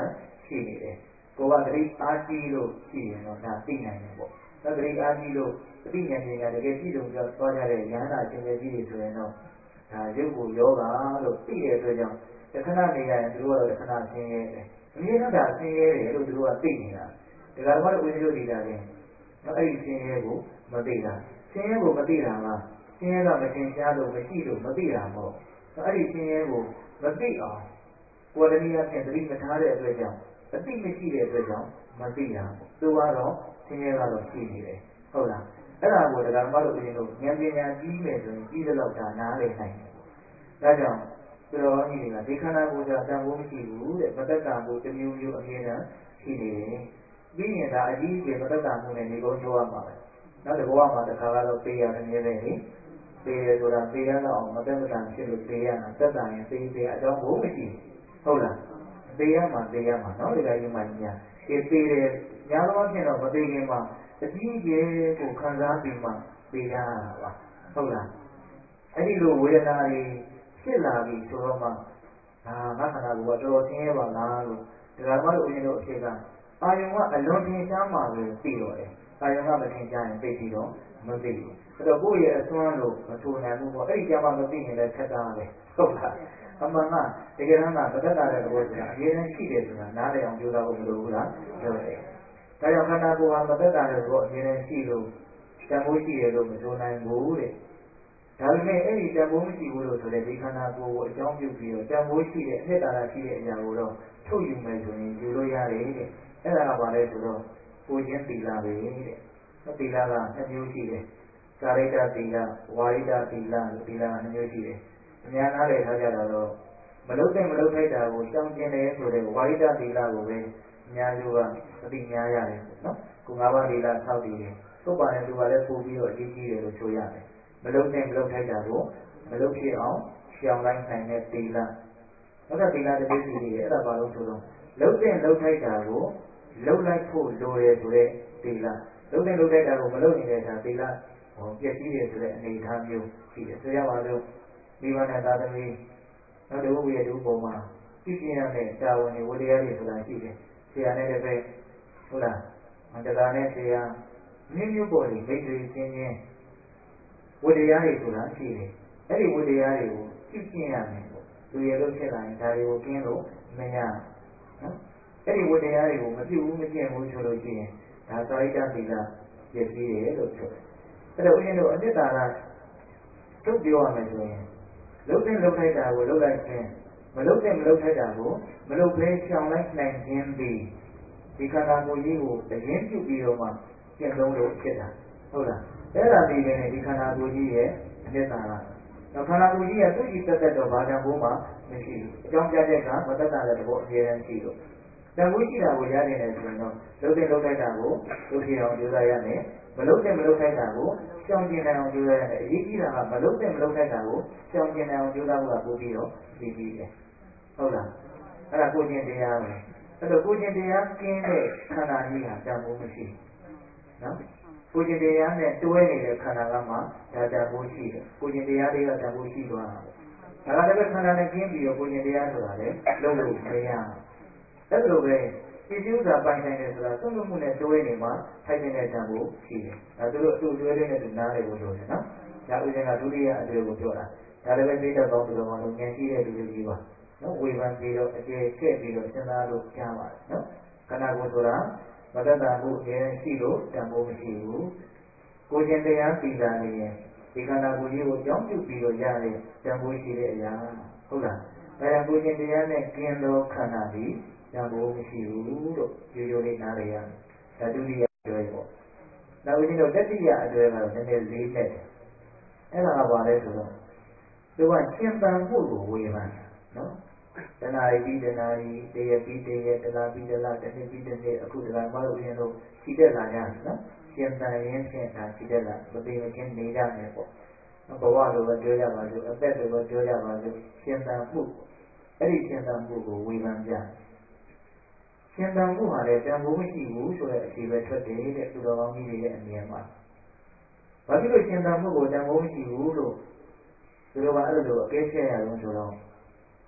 A: ရှိနေတယ်ကိုကသတိအားကြီးလို့ရှိရင်တော့ဒါသိနိုင်တယ်ပေါ့သတိအားကြီးလို့အသိဉာဏ်ပညာတကယ်ပြည့်စုံကြသွားကြတဲ့ဉာဏ်သာအရှင်မြတ်ကြီးတွေဆိုရင်တော့ဒါရုပ်ကိုယောဂလို့သိတဲ့အတွက်ကြောင့်တခဏနေရရင်သူတို့ကတော့တခဏဆင်းရဲတယ်အမြဲတမ်းဒါဆင်းရဲတယ်လို့သူတို့ကသိနေတာဒါကမှတော့ဦးဇင်းတို့ဒီတာလေနော်အဲ့ဒီဆင်းရဲကိုမသိတာဆင်းရဲကိုမသိတာကဆင်းရဲကမတင်ရှားလို့မရှိလို့မသိတာမဟုတ်အဲ့ဒီဆင်းရဲကိုမသိအောင်ကိုယ်တနည်းအားဖြင့်သတိမထားတဲ့အတွက်ကြောင့်အသိမရှိတဲ့အတွက်ကြောင့်မသိတာသူကတော့ဆင်းရဲကတော့ရှိနေတယ်ဟုတ်လားအဲ့ဒါကိုတရားဓမ္မတို့ဦးဇင်းတို့ဉာဏ်ပညာကြီးမယ်ဆိုရင်ကြီးသလောက်ဒါနားလည်နိုင်တယ်ဒါကြောင့်သူတော်ကောင်းကြီးတွေကဒီခန္ဓာကိုယ်ကတန်ဖိုးမရှိဘူးတဲ့မသက်တာကိုတစ်မျိုးမျိုးအမြဲတမ်းရှိနေတယ်ပြီးရင်ဒါအကြီးအကျယ်မသက်တာမှုနဲ့ဒီကုန်းချိုးရမှာပဲနောက်တစ်ဘဝမှာတစ်ခါကတော့ပေးရတယ်မြဲပဲလေပေးရဆိုတာပေးရတော့အောင်မသက်မတန်ဖြစ်လို့ပေးရတာသက်တာရင်ပေးအကြောင်းကိုမရှိဟုတ်လားပေးရမှာနော်ဒီကကြီးမှညာဒီပေးတယ်ညာတော့ဖြစ်တော့မပေးခင်မှာအကြီးအကျယ်ကိုခံစားပြီးမှပေးရတာပါဟုတ်လားအဲ့ဒီလိုဝေဒနာတွေဖြစ်လာပြီဆိုတော့မှဒါငါခန္ဓာကိုယ်ကတော်တော်ဆင်းရဲပါလားလို့ဒါကမှလို့ဦးဇင်းတို့အဖြစ်ကအာယုံကအလွန်ထင်ရှားမှပဲသိတော့တယ်အာယုံကမထင်ရှားရင်သိပြီးတော့မသိဘူးအဲ့တော့ကိုယ့်ရဲ့အစွမ်းလို့မဆိုနိုင်ဘူးပေါ့အဲ့ဒီကြမှာမသိရင်လည်းခက်တာပဲဟုတ်လားအမှန်ကတကယ်တမ်းကမသက်တာတဲ့သဘောဆိုတာအမြဲတမ်းရှိတယ်ဆိုတာနားလည်အောင်ပြောတာကိုမလိုဘူးလားပြောတယ်ဒါကြောင့်ခန္ဓာကိုယ်ဟာမသက်တာတဲ့သဘောအမြဲတမ်းရှိလို့တန်ဖိုးရှိတယ်လို့မဆိုနိုင်ဘူးတဲ့ဒါပေမဲ့အဲ့ဒီတန်ဖိုးမရှိဘူးလို့ဆိုတဲ့ဒီခန္ဓာကိုယ်ကိုအကြောင်းပြုပြီးတော့တန်ဖိုးရှိတဲ့အနှစ်သာရရှိတဲ့အရာကိုတော့ထုတ်ယူမယ်ဆိုရင်ယူလို့ရတယ်တဲ့အဲ့ဒါကဘာလဲဆိုတော့ကိုချင်းသီလပဲတဲ့သီလက2မျိုးရှိတယ်ကာရိတသီလဝါရိတသီလသီလက2မျိုးရှိတယ်အများနားလည်ထားကြတာတော့မလုတဲ့မလုထိုက်တာကိုရှောင်ကျင်တယ်ဆိုတဲ့ဝါရိတသီလကိုပဲအများစုကအသိများရတယ်နော်ကို၅ပါးသီလ6တည်တယ်သုတ်ပါတဲ့သူကလည်းပို့ပြီးတော့အကြီးကြီးတယ်လို့ဆိုရတယ်မလုတဲ့မလုထိုက်တာကိုမလုဖြစ်အောင်ရှောင်လိုက်နိုင်တဲ့သီလနောက်ထပ်သီလတစ်မျိုးရှိသေးတယ်အဲ့ဒါဘာလို့ဆိုတော့လုတဲ့လုထိုက်တာကိုလုလိုက်ဖို့လိုတယ်ဆိုတဲ့သီလလုတဲ့လုထိုက်တာကိုမလုနေတဲ့အခါသီလပျက်စီးတယ်ဆိုတဲ့အနေအထားမျိုးရှိတယ်ဆိုရပါစို့မိဘနဲ့သာသမီနောက်တစ်ခုရဲ့ဒီပုံမှာပြည့်ပြည့်ရမယ့်တာဝန်တွေဝတ္တရားတွေဆိုတာရှိတယ်ဆရာနဲ့တပည့်ဟုတ်လားတရားနဲ့ဆရာမျိုးပေါ်တွေမိတ်ဆွေချင်းချင်းဝတ္တရားတွေဆိုတာရှိတယ်အဲ့ဒီဝတ္တရားတွေကိုပြည့်ပြည့်ရမယ်ပေါ့လူရလို့ဖြစ်လာရင်ဒါတွေကိုကျင်းလို့မရနော်အဲ့ဒီဝတ္တရားတွေကိုမပြုဘူးမကျင့်ဘူးဆိုလို့ရှိရင်ဒါသာရိတသီလပျက်စီးတယ်လို့ဆိုတယ်အဲ့တော့ဦးဇင်းတို့အနှစ်သာရထုတ်ပြောရမယ်ဆိုရင်လုတ်တဲ့လုတ်ထိုက်တာကိုလုတ်လိုက်ခြင်းမလုတ်တဲ့မလုတ်ထိုက်တာကိုမလုတ်ဘဲရှောင်လိုက်နိုင်ခြင်းသည်ဒီခန္ဓာကိုယ်ကြီးကိုအရင်ပြုပြီးတော့မှကျင့်သုံးလို့ဖြစ်တာဟုတ်လားအဲ့ဒါဒီပဲဒီခန္ဓာကိုယ်ကြီးရဲ့အနှစ်သာရတော့ခန္ဓာကိုယ်ကြီးကသူ့ကြည့်သက်တော့ဘာတန်ဖိုးမှမရှိဘူးအကြောင်းပြချက်ကမသက်တာတဲ့သဘောအမြဲတမ်းရှိလို့တန်ဖိုးရှိတာကိုရနိုင်တယ်ဆိုရင်တော့လုတ်တဲ့လုတ်ထိုက်တာကိုလုတ်ပြအောင်ကြိုးစားရမယ်မလုတ်တဲ့မလုတ်ထိုက်တာကိုရှောင်ကျင်နိုင်အောင်ကြိုးစားရတယ်အရေးကြီးတာကမလုတ်တဲ့မလုတ်ထိုက်တာကိုရှောင်ကျင်နိုင်အောင်ကြိုးစားဖို့ကပို့ပြီးတော့ရှိပြီးတယ်ဟုတ်လားအဲ့ဒါကိုကျင့်တရားပဲအဲ့တော့ကိုကျင့်တရားကင်းတဲ့ခန္ဓာကြီးဟာတန်ဖိုးမရှိနော်ကိုကျင့်တရားနဲ့တွဲနေတဲ့ခန္ဓာကမှဒါတန်ဖိုးရှိတယ်ကိုကျင့်တရားတွေကတန်ဖိုးရှိသွားတာဒါကလည်းခန္ဓာနဲ့ကင်းပြီးတော့ကိုကျင့်တရားဆိုတာလေလုံးလို့မရအဲ့လိုပဲဒီကျူးစာပိုင်ဆိုင်တယ်ဆိုတာသုံးလို့မှုနဲ့တွဲနေမှာထိုက်တဲ့တန်ဖိုးရှိတယ်ဒါသူတို့အတူတွဲလေးနဲ့သူနားလေဖို့လိုတယ်နော်ဒါဥစဉ်ကဒုတိယအတွေ့ကိုပြောတာဒါလည်းပဲသိတတ်ကောင်းသူတော်ကောင်းတို့ဉာဏ်ရှိတဲ့လူတွေကြီးပါနော်ဝေဖန်ပြီးတော့အကျယ်ကျက်ပြီးတော့စဉ်းစားလို့ကြားပါတယ်နော်ခန္ဓာကိုယ်ဆိုတာမတတ်တာမှုအရင်ရှိလို့တန်ဖိုးမရှိဘူးကိုကျင်တရားပြီးတာနေရင်ဒီခန္ဓာကိုယ်ကြီးကိုကြောင်းပြုပြီးတော့ရတဲ့တန်ဖိုးရှိတဲ့အရာဟုတ်လားဒါကြောင့်ကိုကျင်တရားနဲ့ကျင်သောခန္ဓာဒီတန်ဖိုးမရှိဘူးလို့ရိုးရိုးလေးနားလည်ရမယ်ဒါဒုတိယအတွဲပေါ့နောက်ဦးဇင်းတို့တတိယအတွဲကတော့နည်းနည်းလေးနဲ့အဲ့ဒါကဘာလဲဆိုတော့သူကရှင်သန်မှုကိုဝေဖန်နော်တဏှာပြီးတဏှာတရပြီးတရတလားပြီးတလားတစ်နှစ်ပြီးတစ်နှစ်အခုတလားမလို့ဦးဇင်းတို့ရှိတက်လာကြနော်ရှင်သန်ရင်းဖြင့်ဒါရှိတက်လာမသိမချင်းနေကြမယ်ပေါ့ဘဝလိုပဲပြောကြပါစို့အသက်လိုပဲပြောကြပါစို့ရှင်သန်မှုအဲ့ဒီရှင်သန်မှုကိုဝေဖန်ပြရှင်သန်မှုဟာလည်းတန်ဖိုးမရှိဘူးဆိုတဲ့အဖြေပဲထွက်တယ်တဲ့သူတော်ကောင်းကြီးတွေရဲ့အမြင်မှာဘာဖြစ်လို့ရှင်သန်မှုကိုတန်ဖိုးမရှိဘူးလို့သူတို့ကအဲ့လိုအကဲဖြတ်ရအောင်ဆိုတော့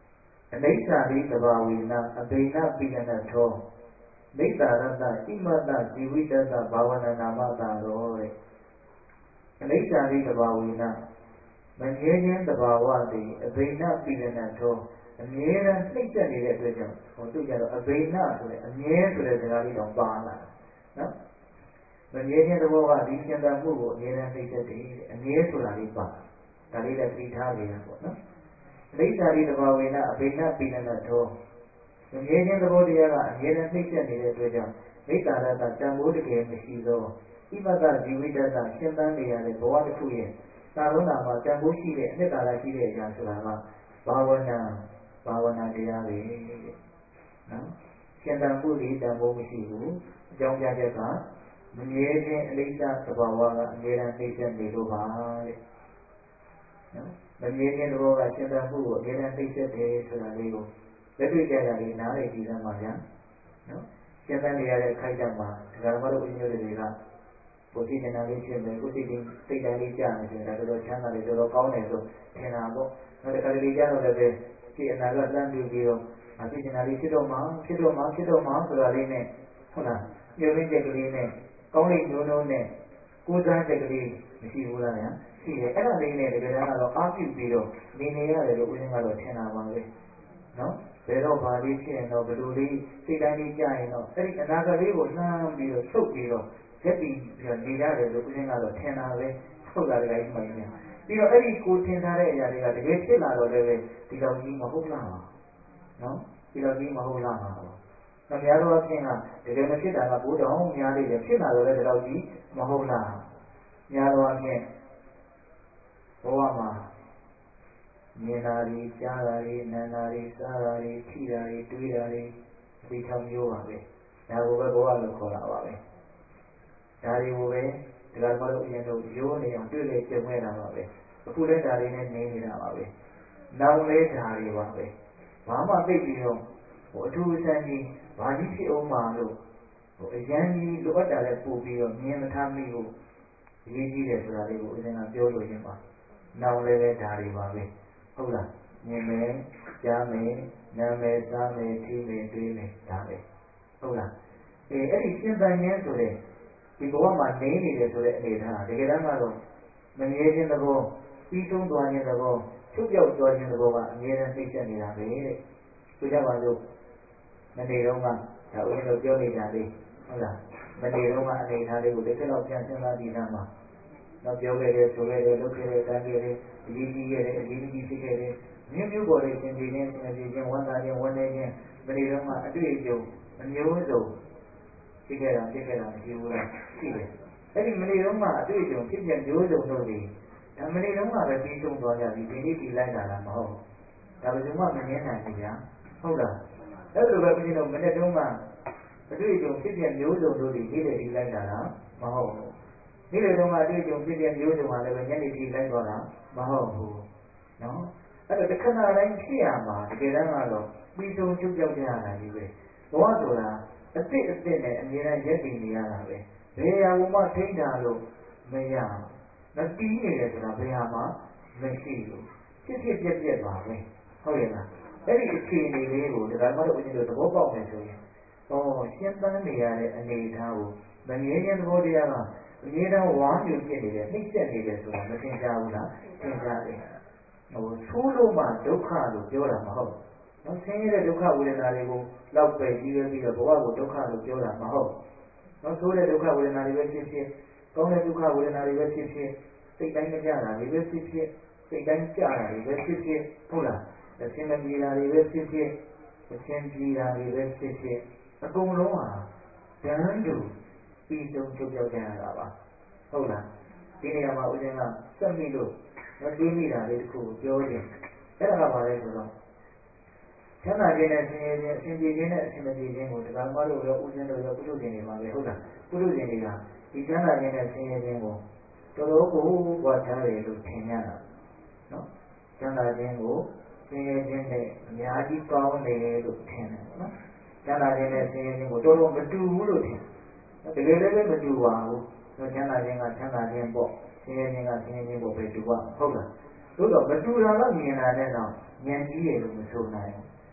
A: အနိစ္စရိသဘာဝေနအဘိနပိလနထောနိတ္တာရတ္တဣမတ္တဇီဝိတ္တဘာဝနာနာမတာရောတဲ့အနိစ္စရိသဘာဝေနမငြင်းခြင်းသဘာဝသည်အဘိနပိလနထောအမြဲတမ်းနှိမ့်ဆက်နေတဲ့အတွက်ကြောင့်ဟိုသူကြတော့အဘိနဆိုတဲ့အမြဲဆိုတဲ့စကားလေးတော့ပါလာနော်မမြဲခြင်းသဘောကဒီရှင်သန်မှုကိုအမြဲတမ်းနှိမ့်ဆက်တယ်အမြဲဆိုတာလေးပါဒါလေးလည်းသိထားနေရပေါ့နော်အနိစ္စရိသဘာဝေနအဘိနပိလနထောမမြဲခြင်းသဘောတရားကအမြဲတမ်းနှိမ့်ဆက်နေတဲ့အတွက်ကြောင့်နိတ္တာရတ္တတန်ဖိုးတကယ်မရှိသောဣမတ္တဇီဝိတ္တရှင်သန်နေရတဲ့ဘဝတစ်ခုရဲ့သာရောနာမှာတန်ဖိုးရှိတဲ့အနှစ်သာရရှိတဲ့အရာဆိုတာကဘာဝနာတရားပဲနော်ရှင်သန်မှုဒီတန်ဖိုးမရှိဘူးအကြောင်းပြချက်ကမမြဲခြင်းအနိစ္စသဘာဝကအမြဲတမ်းနှိမ့်ဆက်နေလို့ပါတဲ့နော်မမြဲခြင်းသဘောကရှင်သန်မှုကိုအမြဲတမ်းနှိမ့်ဆက်တယ်ဆိုတာလေးကိုလက်တွေ့ကြရလေးနားလေကြည့်စမ်းပါဗျာနော်ရှင်သန်နေရတဲ့အခိုက်အတန့်မှာဒကာမတို့ဦးညွတ်တွေကကိုယ်ကြည့်နေတာလေးဖြစ်မယ်ကိုယ်စိတ်တိုင်းလေးကြားနေတယ်ဒါတော့ချမ်းသာတယ်တော့ကောင်းတယ်လို့ထင်တာပေါ့နောက်တစ်ခါတလေကြားတော့လည်းပဲဒီအနာကလှမ်းပြီးတော့ဖြစ်နေတာလေးဖြစ်တော့မှဆိုတာလေးနဲ့ဟုတ်လားညှို့ရင်းချက်ကလေးနဲ့ကောင်းလေးနိုးနဲ့ကိုးစားချက်ကလေးမရှိဘူးလားဗျာရှိတယ်အဲ့ဒါလေးနဲ့တကယ်တမ်းကတော့အားပြုပြီးတော့နေရတယ်လို့ဦးဇင်းကတော့ထင်တာပါပဲနော်ဘယ်တော့ဘာလေးဖြစ်ရင်တော့ဘယ်လိုလေးစိတ်တိုင်းလေးကြားရင်တော့အဲ့ဒီအနာဂတ်လေးကိုလှမ်းပြီးတော့ဆုပ်ပြီးတော့ရက်တည်ပြီးတော့နေရတယ်လို့ဦးဇင်းကတော့ထင်တာပဲဟုတ်လားတကယ်ကြီးမှန်ရင်ပြီးတော့အဲ့ဒီကိုထင်ထားတဲ့အရာတွေကတကယ်ဖြစ်လာတော့လည်းပဲဒီလောက်ကြီးမဟုတ်လားနော်ဒီလောက်ကြီးမဟုတ်လားအများသောအဖြစ်ကတကယ်မဖြစ်တာကဘိုးတော်များလေးတယ်ဖြစ်လာတော့လည်းဒီလောက်ကြီးမဟုတ်လားများသောအဖြစ်ဘဝမှာမြင်တာတွေကြားတာတွေနားတာတွေစားတာတွေထိတာတွေတွေးတာတွေအသိ၆မျိုးပါပဲဒါကိုပဲဘဝလို့ခေါ်တာပါပဲဒါတွေကိုပဲဒီကမတို့အရင်တို့ရိုးနေအောင်တွေ့လေကြုံခဲ့တာပါပဲအခုလည်းဒါတွေနဲ့နေနေတာပါပဲနောင်လဲဒါတွေပါပဲဘာမှသိပြီးတော့အထူးအဆန်းကြီးဘာကြီးဖြစ်အောင်မှာလို့အရန်ကြီးလိုအပ်တာလည်းပို့ပြီးတော့မြင်မထားမိဘူးအရေးကြီးတယ်ဆိုတာလေးကိုဦးဇင်းကပြောလို့ရင်းပါနောင်လည်းပဲဒါတွေပါပဲဟုတ်လားမြင်မယ်ကြားမယ်နားမယ်စားမယ်ထိမယ်တွေးမယ်ဒါပဲဟုတ်လားအဲ့ဒီရှင်သန်ခြင်းဆိုတဲ့ဒီဘဝမှာနေနေတယ်ဆိုတဲ့အနေထားတကယ်တမ်းကတော့မမြဲခြင်းသဘောပြီးဆုံးသွားခြင်းသဘောချုပ်ပြောက်သွားခြင်းသဘောကအမြဲတမ်းနှိမ့်ဆက်နေတာပဲတဲ့ဆိုကြပါစို့မနေ့တုန်းကဒါဦးဇင်းတို့ပြောနေကြလေးဟုတ်လားမနေ့တုန်းကအနေထားလေးကိုတစ်ချက်တော့ပြန်စဉ်းစားကြည့်သားမှာတော့ပြောခဲ့တယ်ဆိုခဲ့တယ်လုပ်ခဲ့တယ်တန်းခဲ့တယ်အရေးကြီးခဲ့တယ်အရေးကြီးဖြစ်ခဲ့တယ်မျိုးပေါ်တဲ့ရှင်ပြည်ချင်းဝမ်းသာခြင်းဝမ်းနည်းခြင်းမနေ့တုန်းကအတွေ့အကြုံအမျိုးစုံဖြစ်ခဲ့တာမရှိဘူးလားရှိတယ်အဲ့ဒီမနေ့တုန်းကအတွေ့အကြုံဖြစ်ပြမျိုးစုံတို့ဒီဒါမနေ့တုန်းကပဲပြီးဆုံးသွားကြပြီဒီနေ့ဒီလိုက်တာလားမဟုတ်ဒါဘယ်သူမှမငင်းနိုင်ဘူးဗျာဟုတ်လားအဲ့လိုပဲဦးဇင်းတို့မနေ့တုန်းကအတွေ့အကြုံဖြစ်ပြမျိုးစုံတို့ဒီနေ့လေဒီလိုက်တာလားမဟုတ်ဘူးနေ့လေတုန်းကအတွေ့အကြုံဖြစ်ပြမျိုးစုံကလည်းပဲညနေဒီလိုက်သွားတာမဟုတ်ဘူးနော်အဲ့တော့တစ်ခဏတိုင်းဖြစ်ရမှာတကယ်တမ်းကတော့ပြီးဆုံးချုပ်ပြောက်ကြရတာကြီးပဲဘဝဆိုတာအစ်စ်နဲ့အမြဲတမ်းရက်တည်နေရတာပဲဘယ်ဟာမှထိန်းထားလို့မရမတီးနေတယ်ဆိုတာဘယ်ဟာမှမရှိဘူးဖြစ်ပြက်ပါပဲဟုတ်ရဲ့လားအဲ့ဒီအခြေအနေလေးကိုဒါမှမဟုတ်ဦးဇင်းတို့သဘောပေါက်မယ်ဆိုရင်ရှင်းသန်းနေရတဲ့အနေအထားကိုမငြင်းခြင်းသဘောတရားကအမြဲတမ်းဝါးမျိုးဖြစ်နေတယ်နှိမ့်ဆက်နေတယ်ဆိုတာမသင်ကြားဘူးလားသင်ကြားတယ်ဆိုးလို့မှဒုက္ခလို့ပြောတာမဟုတ်နော်ဆင်းရဲတဲ့ဒုက္ခဝေဒနာတွေကိုလောက်ပဲကြီးပဲပြီးတော့ဘဝကိုဒုက္ခလို့ပြောတာမဟုတ်နော်ဆိုးတဲ့ဒုက္ခဝေဒနာတွေပဲဖြစ်ဖြစ်ကောင်းတဲ့ဒုက္ခဝေဒနာတွေပဲဖြစ်ဖြစ်စိတ်တိုင်းမကြတာတွေပဲဖြစ်ဖြစ်စိတ်တိုင်းကြတာတွေပဲဖြစ်ဖြစ်ဟုတ်လားအချင်းမပြေတာတွေပဲဖြစ်ဖြစ်အချင်းပြေတာတွေပဲဖြစ်ဖြစ်အကုန်လုံးဟာတန်းတူပြီးဆုံးချုပ်ပြောက်ကြရတာပါဟုတ်လားဒီနေရာမှာဦးဇင်းကစက်မိလို့တွေးမိတာလေးတစ်ခုကိုပြောခြင်းအဲ့ဒါကဘာလဲဆိုတော့ချမ်းသာခြင်းနဲ့ဆင်းရဲခြင်းအရှင်ပြေခြင်းနဲ့အရှင်မပြေခြင်းကိုတရားမတို့ရောဥစဉ်တို့ရောပုထုဇဉ်တွေမှာပဲဟုတ်လားပုထုဇဉ်တွေကဒီချမ်းသာခြင်းနဲ့ဆင်းရဲခြင်းကိုတော်တော်ကိုပွားထားတယ်လို့ထင်ရတာနော်ချမ်းသာခြင်းကိုဆင်းရဲခြင်းနဲ့အများကြီးကောင်းတယ်လို့ထင်တယ်နော်ချမ်းသာခြင်းနဲ့ဆင်းရဲခြင်းကိုတော်တော်မတူဘူးလို့ထင်တကယ်လည်းမတူပါဘူးနော်ချမ်းသာခြင်းကချမ်းသာခြင်းပေါ့ဆင်းရဲခြင်းကဆင်းရဲခြင်းပေါ့ပဲတူပါဟုတ်လားသို့တော့မတူတာတော့မြင်တာနဲ့တော့ဉာဏ်ကြီးတယ်လို့မဆိုနိုင်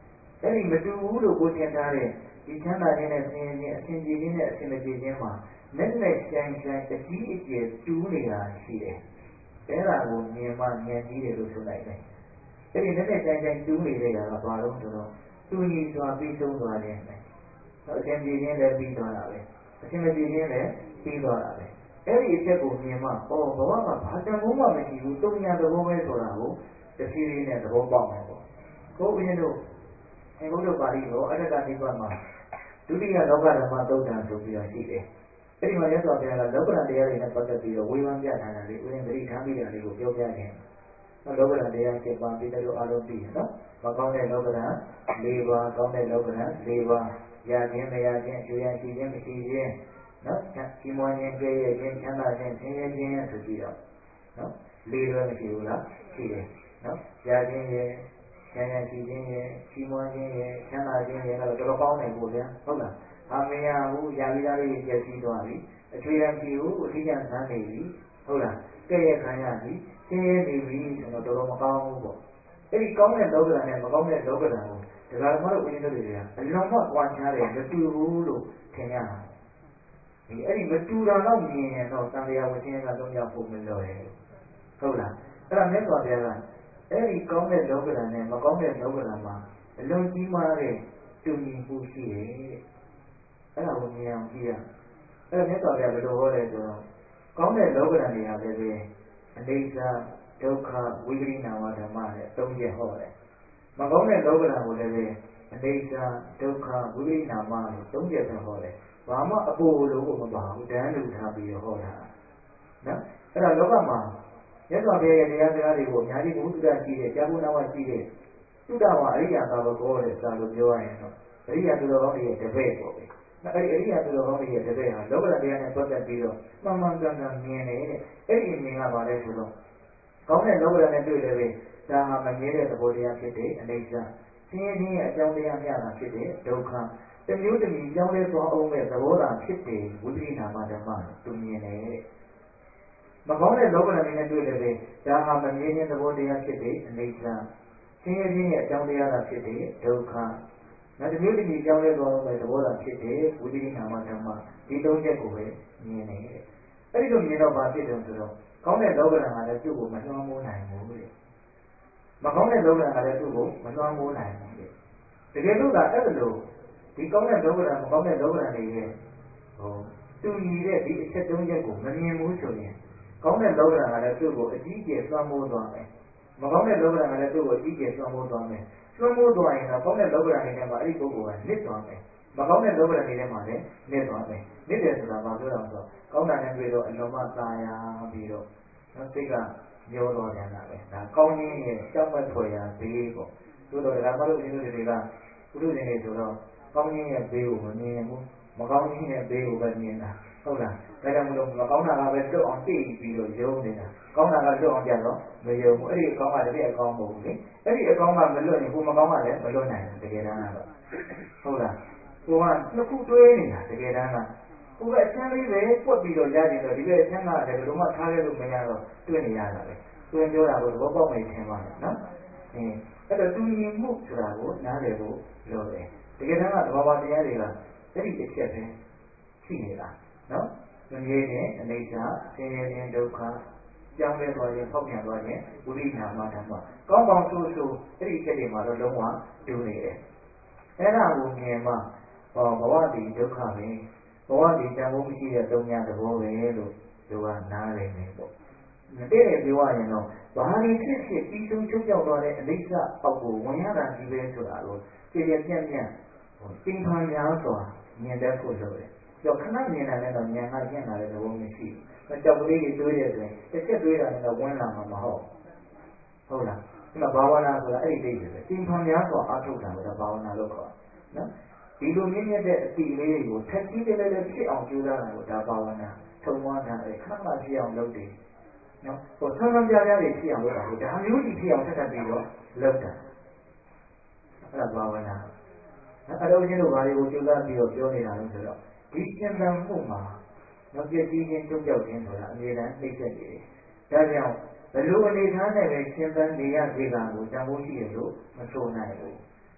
A: အဲ့ဒီမတူဘူးလို့ကိုထင်ထားတဲ့ဒီချမ်းသာခြင်းနဲ့ဆင်းရဲခြင်းအစဉ်ပြေခြင်းနဲ့အစဉ်မပြေခြင်းမှာနဲ့ကြိုင်ကြိုင်အကြီးအကျယ်တူးနေတာရှိတယ်အဲ့ဒါကိုမြင်မှဉာဏ်ကြီးတယ်လို့ဆိုလိုက်တယ်အဲ့ဒီနဲ့ကြိုင်ကြိုင်တူးနေတဲ့ဟာကဘာလို့ဆိုတော့တူညီစွာပြီးဆုံးသွားခြင်းပဲအစဉ်ပြေခြင်းလည်းပြီးသွားတာပဲအစဉ်မပြေခြင်းလည်းပြီးသွားတာပဲအဲ့ဒီအချက်ကိုမြင်မှဘဝကဘာတန်ဖိုးမှမရှိဘူးတုံညာသဘောပဲဆိုတာကိုတဖြည်းဖြည်းနဲ့သဘောပေါက်မယ်ပေါ့ကိုယ်ဦးဇင်းတို့အင်္ဂုတ္တပါဠိတော်အတ္တကနိဗ္ဗာန်မှာဒုတိယလောကဓမ္မသုတ်တံဆိုပြီးတော့ရှိတယ်အဲ့ဒီမှာမြတ်စွာဘုရားကလောကဓာတ်တရားတွေနဲ့ပတ်သက်ပြီးတော့ဝေဖန်ပြထားတာလေးဦးဇင်းသတိထားမိတာလေးကိုပြောပြခြင်းလောကဓာတ်တရား7ပါးပြီးတော့အားလုံးသိရနော်မကောင်းတဲ့လောကဓာတ်4ပါးကောင်းတဲ့လောကဓာတ်4ပါးရခြင်းမရခြင်းအကျိုးရရှိခြင်းမရှိခြင်းနော်ကြီးမွားခြင်းကြဲ့ရဲ့ခြင်းချမ်းသာခြင်းဆင်းရဲခြင်းဆိုပြီးတော့နော်4လွဲမရှိဘူးလားရှိတယ်နော်ရခြင်းရဲ့ဉာဏ်ရရှိခြင်းရဲ့ကြီးမွားခြင်းရဲ့ချမ်းသာခြင်းရဲ့ကတော့တော်တော်ကောင်းတယ်ပေါ့ဗျာဟုတ်လားအမေရဘူးရာပြီးသားလေးပြည့်စည်သွားပြီအချွေရရှိဘူးအထီးကျန်ဆန်းနေပြီဟုတ်လားကဲ့ရဲ့ခံရပြီဆင်းရဲနေပြီဆိုတော့တော်တော်မကောင်းဘူးပေါ့အဲ့ဒီကောင်းတဲ့လောကဓာတ်နဲ့မကောင်းတဲ့လောကဓာတ်ကိုဒါကမှတော့ဦးဇင်းတို့တွေကအလွန်မှကွာခြားတယ်မတူဘူးလို့ထင်ရတာဒီအဲ့ဒီမတူတာတော့မြင်ရင်တော့သံဃာဝဆင်းရဲကလုံးရောက်ဖို့မလွယ်ဟုတ်လားအဲ့ဒါမြတ်စွာဘုရားကအဲ့ဒီကောင်းတဲ့လောကဓာတ်နဲ့မကောင်းတဲ့လောကဓာတ်မှာအလွန်ကြီးမားတဲ့တူညီမှုရှိတယ်တဲ့အဲ့ဒါကိုမြင်အောင်ကြည့်ရအဲ့ဒါမြတ်စွာဘုရားဘယ်လိုဟောလဲဆိုတော့ကောင်းတဲ့လောကဓာတ်တွေဟာလည်းပဲအနိစ္စဒုက္ခဝိပရိနာမဓမ္မနဲ့၃ချက်ဟောတယ်မကောင်းတဲ့လောကဓာတ်ကိုလည်းပဲအနိစ္စဒုက္ခဝိပရိနာမလို့၃ချက်ပဲဟောတယ်ဘာမှအပိုလို့မပါဘူးတန်းလူထားပြီးဟောတာနော်အဲ့ဒါလောကမှာမြတ်စွာဘုရားရဲ့တရားစကားတွေကိုအများကြီးဘုဒ္ဓရှိတဲ့ကြာဘုနာဝရှိတဲ့သုတဝါအရိယာသာဝကောတဲ့စာလို့ပြောရရင်တော့အရိယာသူတော်ကောင်းတွေရဲ့တပည့်ပေါ့ပဲအဲ့ဒီအရိယာသူတော်ကောင်းတွေရဲ့တပည့်ဟာလောကဓာတ်တရားနဲ့ပတ်သက်ပြီးတော့မှန်မှန်ကန်ကန်မြင်တယ်တဲ့အဲ့ဒီအမြင်ကပါလဲဆိုတော့ကောင်းတဲ့လောကဓာတ်နဲ့တွေ့လည်းပဲဒါဟာမမြဲတဲ့သဘောတရားဖြစ်တဲ့အိဋ္ဌဆင်းရဲခြင်းရဲ့အကြောင်းတရားမျှတာဖြစ်တဲ့ဒုက္ခတမျိုးတမည်ကြောင်းလဲသွားအောင်မဲ့သဘောသာဖြစ်တဲ့ဝိပရိနာမဓမ္မသူမြင်တယ်တဲ့မကောင်းတဲ့လောကဓာတ်တွေနဲ့တွေ့လည်းပဲဒါဟာမမြဲခြင်းသဘောတရားဖြစ်တဲ့အိဋ္ဌဆင်းရဲခြင်းရဲ့အကြောင်းတရားသာဖြစ်တဲ့ဒုက္ခနောက်တစ်မျိုးတည်းကြောင်းလဲသွားအောင်မဲ့သဘောသာဖြစ်တဲ့ဝိပရိနာမဓမ္မဒီ၃ချက်ကိုပဲမြင်တယ်တဲ့အဲ့ဒီလိုမြင်တော့ဘာဖြစ်တယ်ဆိုတော့ကောင်းတဲ့လောကဓာတ်ကလည်းသူ့ကိုမနှောမိုးနိုင်ဘူးတဲ့မကောင်းတဲ့လောကဓာတ်ကလည်းသူ့ကိုမနှောမိုးနိုင်ဘူးတဲ့တကယ်လို့သာအဲ့လိုဒီကောင်းတဲ့လောကဓာတ်မကောင်းတဲ့လောကဓာတ်တွေရဲ့တူညီတဲ့ဒီအချက်၃ချက်ကိုမမြင်ဘူးဆိုရင်ကောင်းတဲ့လောကဓာတ်ကလည်းသူ့ကိုအကြီးအကျယ်သွမ်းမိုးသွားမယ်မကောင်းတဲ့လောကဓာတ်ကလည်းသူ့ကိုအကြီးအကျယ်သွမ်းမိုးသွားမယ်သွမ်းမိုးသွားရင်တော့ကောင်းတဲ့လောကဓာတ်တွေထဲမှာအဲ့ဒီပုဂ္ဂိုလ်ကနစ်သွားမယ်မကောင်းတဲ့လောကဓာတ်တွေထဲမှာလည်းနစ်သွားမယ်နစ်တယ်ဆိုတာဘာပြောတာလဲဆိုတော့ကောင်းတာနဲ့တွေ့တော့အလွန်မှသာယာပြီးတော့စိတ်ကညှောသွားပြန်တာပဲဒါကောင်းခြင်းရဲ့ကြောက်မဲ့ဖွယ်ရာဘေးပေါ့သို့တော်ဒါမှမဟုတ်ဦးဇင်းတို့တွေကပုထုဇဉ်တွေဆိုတော့ကောင်းခြင်းရဲ့ဘေးကိုမမြင်ဘူးမကောင်းခြင်းရဲ့ဘေးကိုပဲမြင်တာဟုတ်လားဒါကြောင့်မလို့မကောင်းတာကပဲလွတ်အောင်သိပြီးတော့ယုံနေတာကောင်းတာကလွတ်အောင်ကြတော့မယုံဘူးအဲ့ဒီအကောင်းကတကယ်အကောင်းမဟုတ်ဘူးလေအဲ့ဒီအကောင်းကမလွတ်ရင်ဟိုမကောင်းကလည်းမလွတ်နိုင်ဘူးတကယ်တမ်းကတော့ဟုတ်လားဟိုကနှစ်ခုတွဲနေတာတကယ်တမ်းကဟိုကအချမ်းလေးပဲပွက်ပြီးတော့ရကြတယ်ဒီဘက်အချမ်းကလည်းဘယ်လိုမှထားခဲ့လို့မရတော့တွေ့နေရတာပဲသူပြောတာကိုသဘောပေါက်နေထင်ပါနဲ့နော်အဲ့တော့တူညီမှုဆိုတာကိုနားလည်ဖို့လိုတယ်တကယ်တမ်းကသဘာဝတရားတွေကအဲ့ဒီအချက်ပဲရှိနေတာနော်မမြဲခြင်းအနိစ္စဆင်းရဲခြင်းဒုက္ခကြောင်းလဲသွားခြင်းဖောက်ပြန်သွားခြင်းဝိရိနာမဓမ္မကောင်းကောင်းဆိုးဆိုးအဲ့ဒီအချက်တွေမှာတော့လုံးဝတူနေတယ်အဲ့ဒါကိုမြင်မှဘဝတည်ဒုက္ခပဲဘဝတည်တန်ဖိုးမရှိတဲ့သုံးညာသဘောပဲလို့သူကနားလည်နေပေါ့တဲ့ပြောရရင်တော့ဘာတွေဖြစ်ဖြစ်ပြီးဆုံးချုပ်ကြောက်သွားတဲ့အိဋ္ဌအောက်ကိုဝင်ရတာကြီးပဲဆိုတာကိုကြည်ကြပြန့်ပြန့်တင်ခံများစွာမြင်တတ်ဖို့လိုတယ်ကြောက်ခဏမြင်တာနဲ့တော့ဉာဏ်ကကျင့်လာတဲ့သဘောမရှိဘူးကြောက်ကလေးတွေတွေးတဲ့ဆိုရင်တစ်ချက်တွေးတာနဲ့တော့ဝင်လာမှာမဟုတ်ဟုတ်လားဒီမှာဘာဝနာဆိုတာအဲ့ဒီဒိဋ္ဌိပဲတင်ခံများစွာအားထုတ်တာကဘာဝနာလို့ခေါ်နော်ဒီလိုမြင့်မြတ်တဲ့အတိလေးတွေကိုထက်ကြီးတလဲလဲဖြစ်အောင်ကြိုးစားတာကိုဒါဘာဝနာထုံမွားတာခဏဖြစ်အောင်လုပ်တယ်နော်ဟိုဆန်းဆန်းပြားပြားတွေဖြစ်အောင်လုပ်တာကိုဒါမျိုးကြီးဖြစ်အောင်ထပ်ပြီးတော့လုပ်တာအဲ့ဒါဘာဝနာအဲ့တော့ဦးဇင်းတို့ဘာတွေကိုကြိုးစားပြီးတော့ပြောနေတာလဲဆိုတော့ဒီရှင်သန်မှုမှာနော်ပြည့်စည်ခြင်းချုပ်ကြောက်ခြင်းဆိုတာအမြဲတမ်းနှိမ့်ဆက်နေတယ်ဒါကြောင့်ဘယ်လိုအနေထားနဲ့ပဲရှင်သန်နေရစေတာကိုတန်ဖိုးရှိရလို့မဆိုနိုင်ဘူး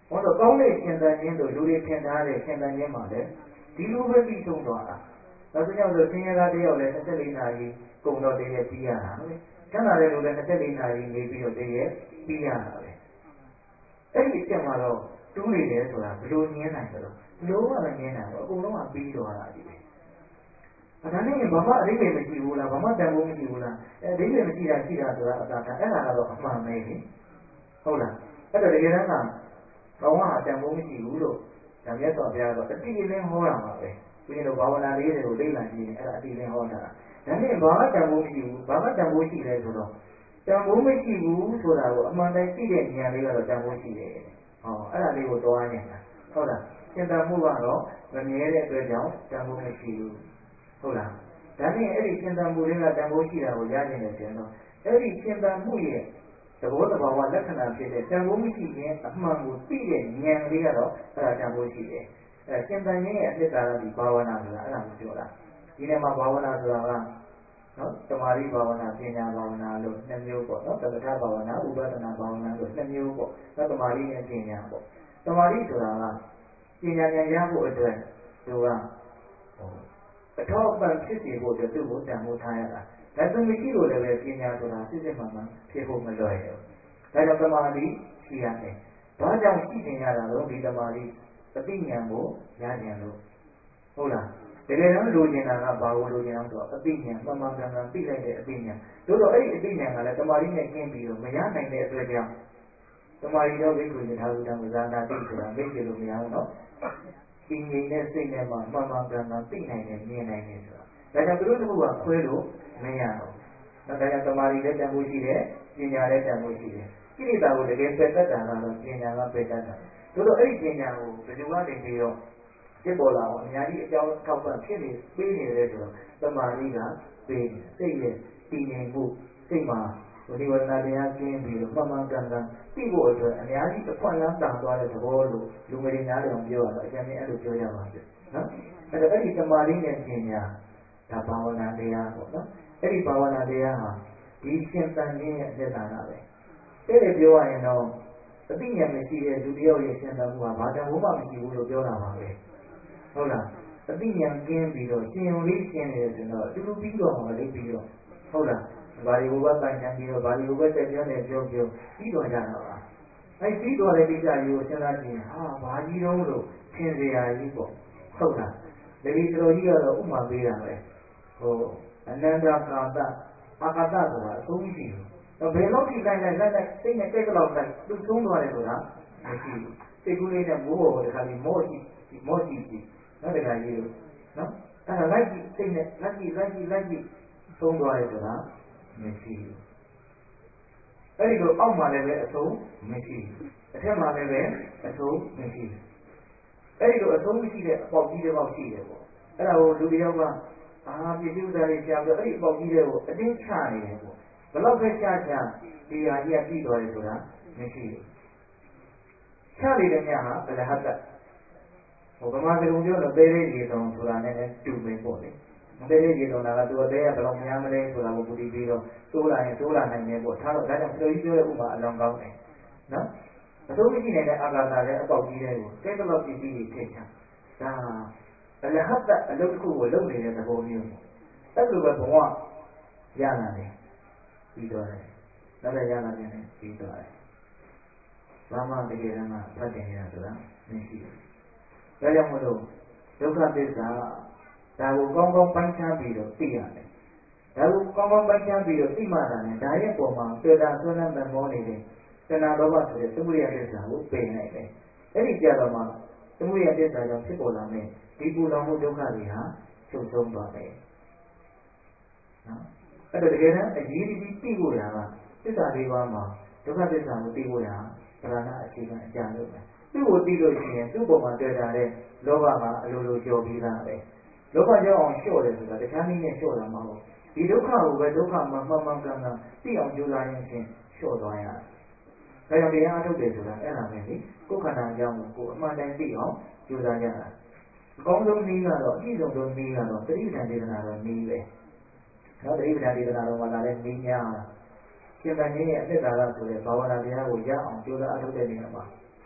A: ဟောတော့ကောင်းတဲ့ရှင်သန်ခြင်းတို့လူတွေထင်ထားတဲ့ရှင်သန်ခြင်းမှာလည်းဒီလိုပဲပြီးဆုံးသွားတာနောက်ဆုံးကြောင့်ဆိုဆင်းရဲသားတယောက်လည်း24နာရီကုန်တော့တည်းရဲ့ပြီးရတာပဲချမ်းသာတဲ့လူလည်း24နာရီနေပြီးတော့တည်းရဲ့ပြီးရတာပဲအဲ့ဒီအချက်မှာတော့တူးနေတယ်ဆိုတာဘလို့ညင်းနိုင်တယ်လို့ဘလို့မှလည်းညင်းနိုင်ဘူးအကုန်လုံးကပြီးသွားတာဒီပဲဒါနဲ့ဘာမှအဓိပ္ပာယ်မရှိဘူးလားဘာမှတန်ဖိုးမရှိဘူးလားအဓိပ္ပာယ်မရှိတာရှိတာဆိုတာအသာကအဲ့ဒါကတော့အမှန်ပဲလေဟုတ်လားအဲ့တော့တကယ်တမ်းကဘဝအတန်ဖိုးမရှိဘူးလို့ဒါမြတ်စွာဘုရားကတော့အတိအလင်းဟောတာပါပဲဘုရင်တို့ဘာဝနာ40ကိုလေ့လာကြည့်ရင်အဲ့ဒါအတိအလင်းဟောတာဒါနဲ့ဘာမှတန်ဖိုးမရှိဘူးဘာမှတန်ဖိုးရှိလဲဆိုတော့တန်ဖိုးမရှိဘူးဆိုတာကိုအမှန်တိုင်းသိတဲ့ဉာဏ်လေးကတော့တန်ဖိုးရှိတယ်ဟောအဲ့ဒါလေးကိုသွားနေတာဟုတ်လားရှင်သန်မှုကတော့မမြဲတဲ့အတွက်ကြောင့်တန်ဖိုးမရှိဘူးဟုတ်လားဒါနဲ့အဲ့ဒီရှင်သန်မှုတွေကတန်ဖိုးရှိတာကိုရနိုင်တယ်ဆိုရင်တော့အဲ့ဒီရှင်သန်မှုရဲ့သဘောတဘာဝလက္ခဏာဖြစ်တဲ့တန်ဖိုးမရှိခြင်းအမှန်ကိုသိတဲ့ဉာဏ်လေးကတော့အဲ့ဒါတန်ဖိုးရှိတယ်အဲရှင်သန်ခြင်းရဲ့အနှစ်သာရဒီဘာဝနာဆိုတာအဲ့ဒါကိုပြောတာဒီနေ့မှာဘာဝနာဆိုတာကနော်တမာရီဘာဝနာပညာဘာဝနာလို့နှစ်မျိုးပေါ့နော်သမထဘာဝနာဥပဒနာဘာဝနာလို့နှစ်မျိုးပေါ့နော်တမာရီနဲ့ပညာပေါ့တမာရီဆိုတာကပညာဉာဏ်ရဖို့အတွက်သူကအထောက်အပံ့ဖြစ်စေဖို့အတွက်သူ့ကိုတန်ဖိုးထားရတာဒါသူမရှိလို့လည်းပဲပညာဆိုတာစစ်စစ်မှန်မှန်ဖြစ်ဖို့မလွယ်ဘူးဒါကြောင့်တမာရီရှိရတယ်ဘာကြောင့်ရှိနေရတာလဲဒီတမာရီအသိဉာဏ်ကိုရကြင်လို့ဟုတ်လားတကယ်တမ်းလိုချင်တာကဘာကိုလိုချင်အောင်ဆိုတော့အသိဉာဏ်မှန်မှန်ကန်ကန်သိလိုက်တဲ့အသိဉာဏ်တို့တော့အဲ့ဒီအသိဉာဏ်ကလည်းတမာရီနဲ့ကျင်းပြီးတော့မရနိုင်တဲ့အတွက်ကြောင့်တမာရီတော့ဘိက္ခုယထာဝုတံဇာနာတိဆိုတာမိတ်ဆွေလို့မရဘူးနော်ဒီငြိမ်တဲ့စိတ်နဲ့မှမှန်မှန်ကန်ကန်သိနိုင်တယ်မြင်နိုင်တယ်ဆိုတာဒါကြောင့်သူတို့ကခွဲလို့မရတော့ဒါကြောင့်တမာရီလည်းတန်ဖိုးရှိတယ်ပညာလည်းတန်ဖိုးရှိတယ်ကိလေသာကိုတကယ်ပယ်တတ်တာကတော့ပညာကပယ်တတ်တာတို့တော့အဲ့ဒီပညာကိုဘယ်သူကနေပြီးတော့ဖြစ်ပေါ်လာအောင်အများကြီးအကြောင်းထောက်ပံ့ဖြစ်နေပေးနေတယ်ဆိုတော့တမာရီကပေးနေစိတ်ရဲ့တည်ငြိမ်မှုစိတ်မှာဒီဝရဏတရားကျင်းပြီးတော့မှန်မှန်ကန်ကန်သိဖို့အတွက်အများကြီးအခွင့်အလမ်းတန်သွားတဲ့သဘောလို့လူငယ်တွေနားလည်အောင်ပြောရတော့အကျဉ်းချင်းအဲ့လိုပြောကြပါစို့နော်အဲ့တော့အဲ့ဒီတမာရီနဲ့ပညာဒါဘာဝနာတရားပေါ့နော်အဲ့ဒီဘာဝနာတရားဟာဒီရှင်သန်ခြင်းရဲ့လက်သာနာပဲတဲ့လေပြောရရင်တော့အသိဉာဏ်မရှိတဲ့လူတယောက်ရဲ့ရှင်သန်မှုဟာဘာတန်ဖို့မှမရှိဘူးလို့ပြောတာပါပဲဟုတ်လားအသိဉာဏ်ကင်းပြီးတော့ရှင်ုံလေးရှင်းနေတယ်ဆိုတော့အတူတူပြီးတော့မှာလေပြီးတော့ဟုတ်လားဘာဒီဘုဘတိုင်တန်ပြီးတော့ဘာဒီဘုဘတက်ပြောနေပြောပြီးတော့ကြတာပါအဲပြီးတော့တဲ့ကိစ္စကြီးကိုစဉ်းစားကြည့်ရင်ဟာဘာကြီးတုံးလို့သင်စရာကြီးပေါ့ဟုတ်လားတတိတော်ကြီးကတော့ဥမာပေးတာပဲဟိုအနန္တကာတအာကာသဆိုတာအဆုံးမရှိဘူးဘယ်လောက်ထိလိုက်စိတ်နဲ့ကြိုက်တော့လိုက်သူသုံးသွားတယ်ဆိုတာမရှိဘူးစိတ်ကူးလေးနဲ့မိုးပေါ်တခါကြီးမော့ကြည့်နော်တခါကြီးလို့နော်အဲ့ဒါလိုက်ကြည့်စိတ်နဲ့လိုက်ကြည့်သုံးသွားတယ်ဆိုတာမရှိဘူးအဲ့ဒီလိုအောက်မှာလည်းပဲအဆုံးမရှိဘူးအထက်မှာလည်းပဲအဆုံးမရှိဘူးအဲ့ဒီလိုအဆုံးမရှိတဲ့အပေါက်ကြီးတစ်ပေါက်ရှိတယ်ပေါ့အဲ့ဒါကိုလူတစ်ယောက်ကပြည့်စုံစားလေးရှားပြီးအဲ့ဒီအပေါက်ကြီးတွေကိုအတင်းချနေတယ်ပေါ့ဘလောက်ပဲချဒီဟာကြီးကပြီးသွားတယ်ဆိုတာမရှိဘူးချနေတဲ့ညဟာဘလဟတ်ဗမာစကားပြောတော့သေးသေးရေတုံဆိုတာနဲ့တူမယ်ပေါ့လေသေးသေးရေတုံတာကသူအသေးကဘယ်လောက်များမလဲဆိုတာကိုပူတည်ပြီးတော့တိုးလာရင်တိုးလာနိုင်တယ်ပေါ့ထားတော့ဒါကြောင့်တော်ကြီးပြောတဲ့ဥမာအလွန်ကောင်းတယ်နော်အဆုံးမရှိနိုင်တဲ့အာဃာတရဲ့အပေါက်ကြီးတွေကိုကဲဘလောက်ပစ္စည်းတွေထည့်ချဒါဘလဟတ်အလုပ်တစ်ခုကိုလုပ်နေတဲ့သဘောမျိုးပေါ့အဲ့လိုပဲဘဝရလာတယ်ပြီးတော့တယ်နောက်လည်းရလာခြင်းနဲ့ပြီးတော့တယ်ဘာမှတကယ်တမ်းကဖတ်တင်နေတာဆိုတာမရှိဘူးဒါကြောင့်မို့လို့ဒုက္ခသစ္စာဒါကိုကောင်းကောင်းပိုင်းခြားပြီးတော့သိရတယ်ဒါကိုကောင်းကောင်းပိုင်းခြားပြီးတော့သိမှသာနဲ့ဒါရဲ့ပုံမှာတွေ့တာဆွမ်းလန်းမဲ့မောနေတဲ့တဏှာလောဘဆိုတဲ့သမုဒယသစ္စာကိုပယ်နိုင်တယ်အဲ့ဒီကြတော့မှသမုဒယသစ္စာကြောင့်ဖြစ်ပေါ်လာတဲ့ဒီပူလောင်မှုဒုက္ခတွေဟာချုပ်ဆုံးသွားတယ်နော်အဲ့တော့တကယ်တမ်းအရေးကြီးသိဖို့ရာကသစ္စာလေးပါးမှာဒုက္ခသစ္စာကိုသိဖို့ရာပရဏအခြေခံအကြံလုပ်မယ်သူ့ကိုသိလို့ရှိရင်သူ့ပုံမှာတွေ့တာတဲ့လောဘကအလိုလိုကြော်ပြီးသားပဲလောဘကြောက်အောင်လျှော့တယ်ဆိုတာတခြားနည်းနဲ့လျှော့တာမဟုတ်ဒီဒုက္ခကိုပဲဒုက္ခမှန်မှန်ကန်ကန်သိအောင်ကြိုးစားရင်းချင်းလျှော့သွားရတယ်။ဒါကြောင့်တရားအထုတ်တယ်ဆိုတာအဲ့ဒါပဲလေကိုယ်ခန္ဓာအကြောင်းကိုကိုယ်အမှန်တိုင်းသိအောင်ကြိုးစားကြတာ။အကောင်းဆုံးနည်းကတော့အပြည့်စုံဆုံးနည်းကတော့သတိပဋ္ဌာန်ဒေသနာတော်နည်းပဲ။နော်သတိပဋ္ဌာန်ဒေသနာတော်မှာလာတဲ့နည်းများရှင်သန်ခြင်းရဲ့အသက်သာရဆိုတဲ့ဘာဝနာတရားကိုရအောင်ကြိုးစားအထုတ်တဲ့နေရာမှာ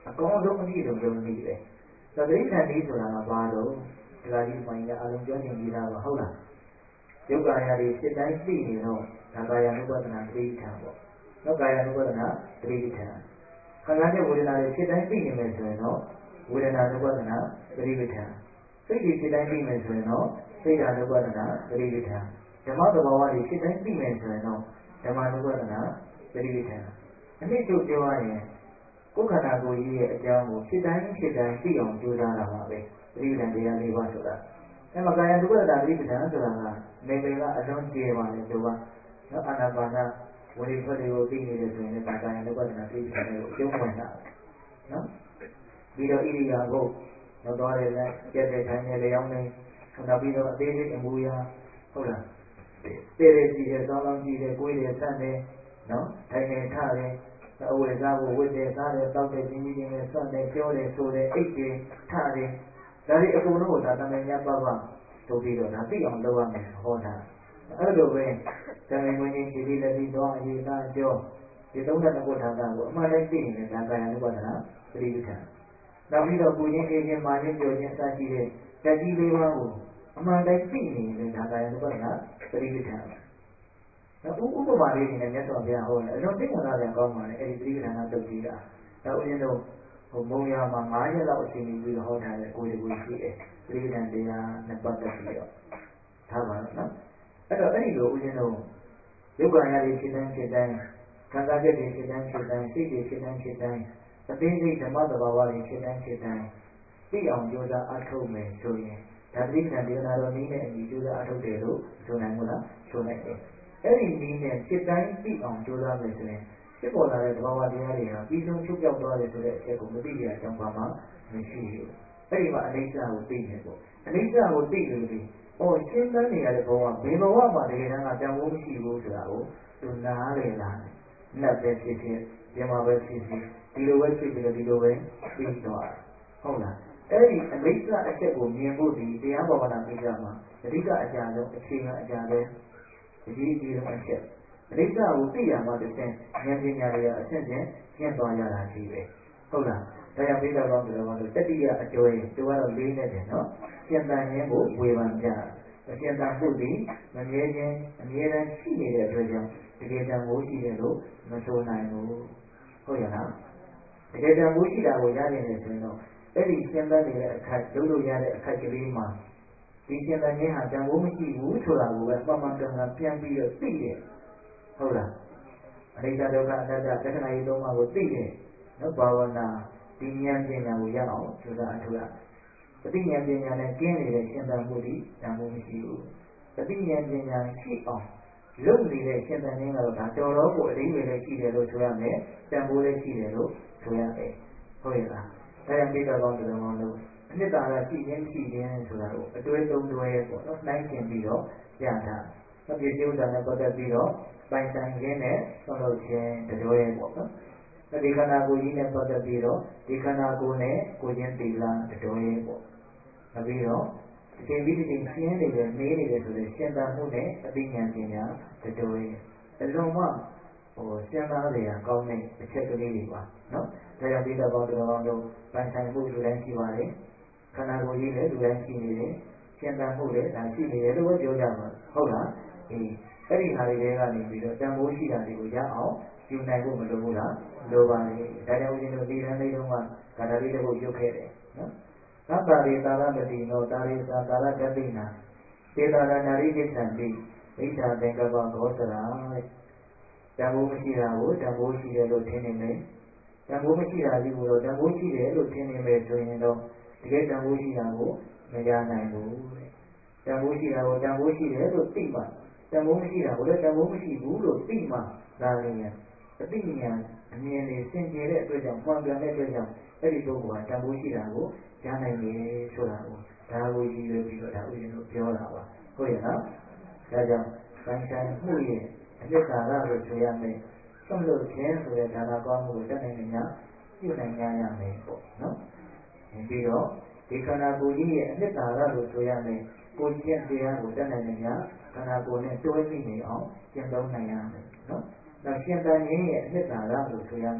A: အကောင်းဆုံးအပြည့်စုံဆုံးနည်းပဲသတိပဋ္ဌာန်နည်းဆိုတာကဘာလို့ဒီကကြီးမှန်ရအလုံးကျွမ်းကျင်ပြီးသားပါဟုတ်လားယုတ်ကာယတွေစိတ်တိုင်းသိနေတော့ဒါကာယ ानु ပဒနာသတိပဋ္ဌာန်ပေါ့နော်ကာယ ानु ပဒနာသတိပဋ္ဌာန်ခံစားချက်ဝေဒနာတွေစိတ်တိုင်းသိနေမယ်ဆိုရင်တော့ဝေဒနာ ानु ပဒနာသတိပဋ္ဌာန်စိတ်တွေစိတ်တိုင်းသိမယ်ဆိုရင်တော့စိတ် ानु ပဒနာသတိပဋ္ဌာန်ဓမ္မသဘာဝတွေစိတ်တိုင်းသိမယ်ဆိုရင်တော့ဓမ္မ ानु ပဒနာသတိပဋ္ဌာန်အနည်းချုပ်ပြောရရင်ကိုယ်ခန္ဓာကိုယ်ကြီးရဲ့အကြောင်းကိုစိတ်တိုင်းသိအောင်ကြိုးစားတာပါပဲသတိပဋ္ဌာန်တရား၄ပါးဆိုတာအဲ့မှာကာယ ानु ပဒနာသတိပဋ္ဌာန်ဆိုတာကနေပယ်ကအလုံးကျယ်ပါလေတို့ကနော်အာနာပါနဝိရိထွက်တွေကိုသိနေတယ်ဆိုရင်လည်းကာယ ानु ပဒနာသတိပဋ္ဌာန်ကိုအကျုံးဝင်တာနော်ပြီးတော့ဣရိယာပုနော်သွားတယ်လဲကျက်တဲ့ထိုင်တဲ့လျောင်းနေနောက်ပြီးတော့အသေးလေးအမူအရာဟုတ်လားတဲ့ကြည့်တယ်စောင်းလောင်းကြည့်တယ်ကိုယ်တယ်ဆန့်တယ်နော်ထိုင်နေထတယ်အဝယ်စားဖို့ဝတ်တယ်စားတယ်တောက်တယ်ချင်းချင်းနဲ့ဆွန့်တယ်ပြောတယ်ဆိုတယ်အိတ်တယ်ထတယ်ဒါတွေအကုန်လုံးကိုဒါတမန်များပါဆိုပြီးတော့ဒါသိအောင်လုပ်ရမယ်ဟောတာအဲ့လိုပဲဇာတိဝင်ချင်းခြေလေးလက်ပြီးသွားအရေးသားကြောဒီသုံးတဲ့ကုဋ္ဌာန်ကိုအမှန်တိုင်းသိနေတယ်ဒါကာယ ानु ပဒနာသတိပဋ္ဌာန်နောက်ပြီးတော့ပူခြင်းအေးခြင်းမာခြင်းပြောခြင်းအစရှိတဲ့ဓာတ်ကြီးလေးပါးကိုအမှန်တိုင်းသိနေတယ်ဒါကာယ ानु ပဒနာသတိပဋ္ဌာန်ဥပမာလေးတွေနဲ့မြတ်စွာဘုရားဟောတယ်အလုံးသိက္ခာများကောင်းပါလေအဲ့ဒီသတိပဋ္ဌာန်ကတုတ်ကြီးတာဒါဥစဉ်တော့မုံရမှာ9ရက်လောက်အချိန်ပြီးတော့ဟောထားတဲ့ကိုယ်တကူရှိတယ်သတိပဋ္ဌာန်တရားနဲ့ပတ်သက်ပြီးတော့ထားပါတော့နော်အဲ့တော့အဲ့ဒီလိုဥစဉ်တော့ယုတ်ကာယတွေဖြစ်တိုင်းခံစားချက်တွေဖြစ်တိုင်းစိတ်တွေဖြစ်တိုင်းအသေးစိတ်ဓမ္မသဘာဝတွေဖြစ်တိုင်းသိအောင်ကြိုးစားအထောက်မယ်ဆိုရင်ဒါသတိပဋ္ဌာန်တရားတော်နည်းနဲ့အညီကြိုးစားအထောက်တယ်လို့ဆိုနိုင်မလားဆိုနိုင်တယ်အဲ့ဒီနည်းနဲ့ဖြစ်တိုင်းသိအောင်ကြိုးစားမယ်ဆိုရင်ဖြစ်ပေါ်လာတဲ့သဘာဝတရားတွေဟာပြီးဆုံးချုပ်ပြောက်သွားတယ်ဆိုတဲ့အချက်ကိုမသိရအောင်ဘာမှမရှိဘူးအဲ့ဒီမှာအနိစ္စကိုသိနေပေါ့အနိစ္စကိုသိလို့ဒီရှင်းတန်းနေရတဲ့ဘဝဘယ်ဘဝမှာတကယ်တမ်းကတန်ဖိုးမရှိဘူးဆိုတာကိုသူနားလေလားနတ်ပဲဖြစ်ဖြစ်ပြမပဲဖြစ်ဖြစ်ဒီလိုပဲဖြစ်ပြီးတော့ဒီလိုပဲပြီးသွားဟုတ်လားအဲ့ဒီအနိစ္စအချက်ကိုမြင်ဖို့ဒီတရားဘာဝနာကိစ္စမှာအဓိကအကြဆုံးအခြေခံအကြဆုံးအကြီးဆုံးအချက်အနိစ္စကိုသိရမှတစ်ဆင့်ဉာဏ်ပညာတွေကအဆင့်ချင်းကျင့်သွားရတာရှိပဲဟုတ်လားဒါကြောင့်ပိဋကကောင်းတယ်လို့တတိယအကျွဲသူကတော့လေးနဲ့တယ်နော်ရှင်တန်ခြင်းကိုဝေဖန်ကြအရှင်တန်မှုသည်မမြဲခြင်းအမြဲတမ်းရှိနေတဲ့အတွက်ကြောင့်တကယ်တန်ဖိုးရှိတယ်လို့မဆိုနိုင်ဘူးဟုတ်ရလားတကယ်တန်ဖိုးရှိတာကိုရနိုင်တယ်ဆိုရင်တော့အဲ့ဒီရှင်တန်နေတဲ့အခိုက်လုပ်လို့ရတဲ့အခိုက်ကလေးမှာဒီရှင်တန်ခြင်းဟာတန်ဖိုးမရှိဘူးဆိုတာကိုပဲမှန်မှန်ကန်ကန်ပြန်ပြီးတော့သိတယ်ဟုတ်လားအနိစ္စဒုက္ခအနတ္တလက္ခဏာကြီးသုံးပါးကိုသိတယ်နော်ဘာဝနာဒီဉာဏ်ပညာကိုရအောင်ကြိုးစားအထောက်ရအသိဉာဏ်ပညာနဲ့ကျင်းနေတဲ့ရှင်သန်မှုဒီတန်ဖို့မရှိဘူးအသိဉာဏ်ပညာရှိအောင်လုပ်နေတဲ့ရှင်သန်ခြင်းကတော့ဒါတော်တော်ကိုအလေးပဲလည်းရှိတယ်လို့ဆိုရမယ်တန်ဖိုးလည်းရှိတယ်လို့ဆိုရမယ်ဟုတ်ရဲ့လားဒါကြောင့်ပိဋကကောင်းတော်ကောင်းလို့အနှစ်သာရရှိခြင်းမရှိခြင်းဆိုတာကိုအတွဲသုံးတွဲပေါ့နော်နှိုင်းကျင်ပြီးတော့ရတာအပြည့်စုံတာနဲ့ပတ်သက်ပြီးတော့ပိုင်ဆိုင်ခြင်းနဲ့ဆွလုပ်ခြင်းတွဲပေါ့နော်ဒီခန္ဓာကိုယ်ကြီးနဲ့ပတ်သက်ပြီးတော့ဒီခန္ဓာကိုယ်နဲ့ကိုယ်ချင်းသီလတွဲပေါ့ပြီးတော့ဒီချိန်ပြီးဒီချိန်ရှင်းနေတယ်နေနေတယ်ဆိုတဲ့ရှင်သန်မှုနဲ့အသိဉာဏ်ပညာတွဲအလုံးမစဉ်းစားရကောင်းတဲ့အချက်ကလေးတွေပါနော်ဒါကြောင့်ပိဋကကောင်းတော်ကောင်းတို့ပိုင်ဆိုင်မှုလူတိုင်းရှိပါတယ်ခန္ဓာကိုယ်ကြီးလည်းလူတိုင်းရှိနေတယ်ရှင်သန်မှုလည်းဒါရှိနေတယ်လို့ပြောကြမှာဟုတ်လားအဲ့ဒီဟာတွေကနေပြီးတော့တန်ဖိုးရှိတာတွေကိုရအောင်ယူနိုင်ဖို့မလိုဘူးလားလိုပါလေဒါကြောင့်ဦးဇင်းတို့ဒီတန်းလေးတုန်းကဂါထာလေးတစ်ခုပြုတ်ခဲ့တယ်နော်သတ္တာရိသာရမတိနောတာရိသာတာရဓတိနာသေတာရနာရိကိစ္ဆံတိဣဋ္ဌာသင်္ကပ္ပဂောစရာတဲ့တန်ဖိုးမရှိတာကိုတန်ဖိုးရှိတယ်လို့ထင်နေမယ်တန်ဖိုးမရှိတာကြီးကိုတော့တန်ဖိုးရှိတယ်လို့ထင်နေမယ်ဆိုရင်တော့တကယ်တန်ဖိုးရှိတာကိုမရနိုင်ဘူးတဲ့တန်ဖိုးရှိတာကိုတန်ဖိုးရှိတယ်လို့သိမှတန်ဖိုးမရှိတာကိုလည်းတန်ဖိုးမရှိဘူးလို့သိမှဒါလည်းအသိဉာဏ်အမြင်တွေစင်ကြယ်တဲ့အတွက်ကြောင့်မှန်ကန်တဲ့အတွက်ကြောင့်အဲ့ဒီပုဂ္ဂိုလ်ဟာတန်ဖိုးရှိတာကိုရနိုင်တယ်ဆိုတာကိုဒါကိုရည်ရွယ်ပြီးတော့ဒါဥစဉ်တို့ပြောတာပါဟုတ်ရဲ့နော်ဒါကြောင့်ပိုင်ဆိုင်မှုရဲ့အနှစ်သာရလို့ဆိုရမယ်ဆွတ်လွတ်ခြင်းဆိုတဲ့ဒါနကောင်းမှုကိုတတ်နိုင်နေများပြုနိုင်ကြရမယ်ပေါ့နော်ပြီးတော့ဒီခန္ဓာကိုယ်ကြီးရဲ့အနှစ်သာရလို့ဆိုရမယ်ကိုကျင့်တရားကိုတတ်နိုင်နေများခန္ဓာကိုယ်နဲ့တွဲမိနေအောင်ကျင့်သုံးနိုင်ရမယ်နော်နောက်ရှင်သန်ခြင်းရဲ့အနှစ်သာရလို့ဆိုရမယ်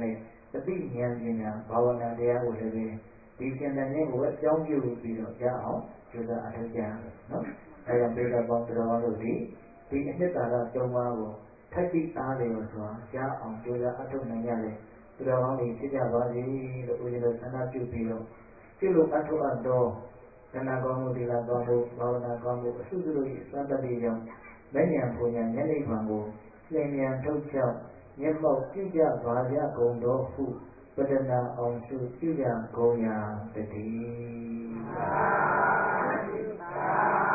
A: တတိဉာဏ်ပညာဘာဝနာတရားကိုလည်းပဲဒီရှင်တန်ခြင်းကိုအကြောင်းပြုပြီးတော့ရအောင်ကျိုးစားအထောက်ကြရမယ်နော်အဲဒါပိဋကပေါင်းတော်ကောင်းတို့ဒီအနှစ်သာရ၃ပါးကိုထိုက်တိအားလျော်စွာရအောင်ကျိုးစားအထောက်နိုင်ကြတယ်သူတော်ကောင်းတွေဖြစ်ကြပါစေလို့ဦးဇင်းတို့ဆန္ဒပြုပြီးတော့ပြုလို့အထောက်အပ်သောကဏ္ဍကောင်းမှုသီလကောင်းမှုဘာဝနာကောင်းမှုအစုစုတို့၏စသတိကြောင့်မဉ္ဇဉ်ပူညာဉာဏ်နိဗ္ဗာန်ကိုလင်းမြန်ထုတ်ချောက်မျက်မှောက်ပြုကြပါကြကုန်တော်ဟုပတနာအောင်စုပြုကြကုန်ရာတည်း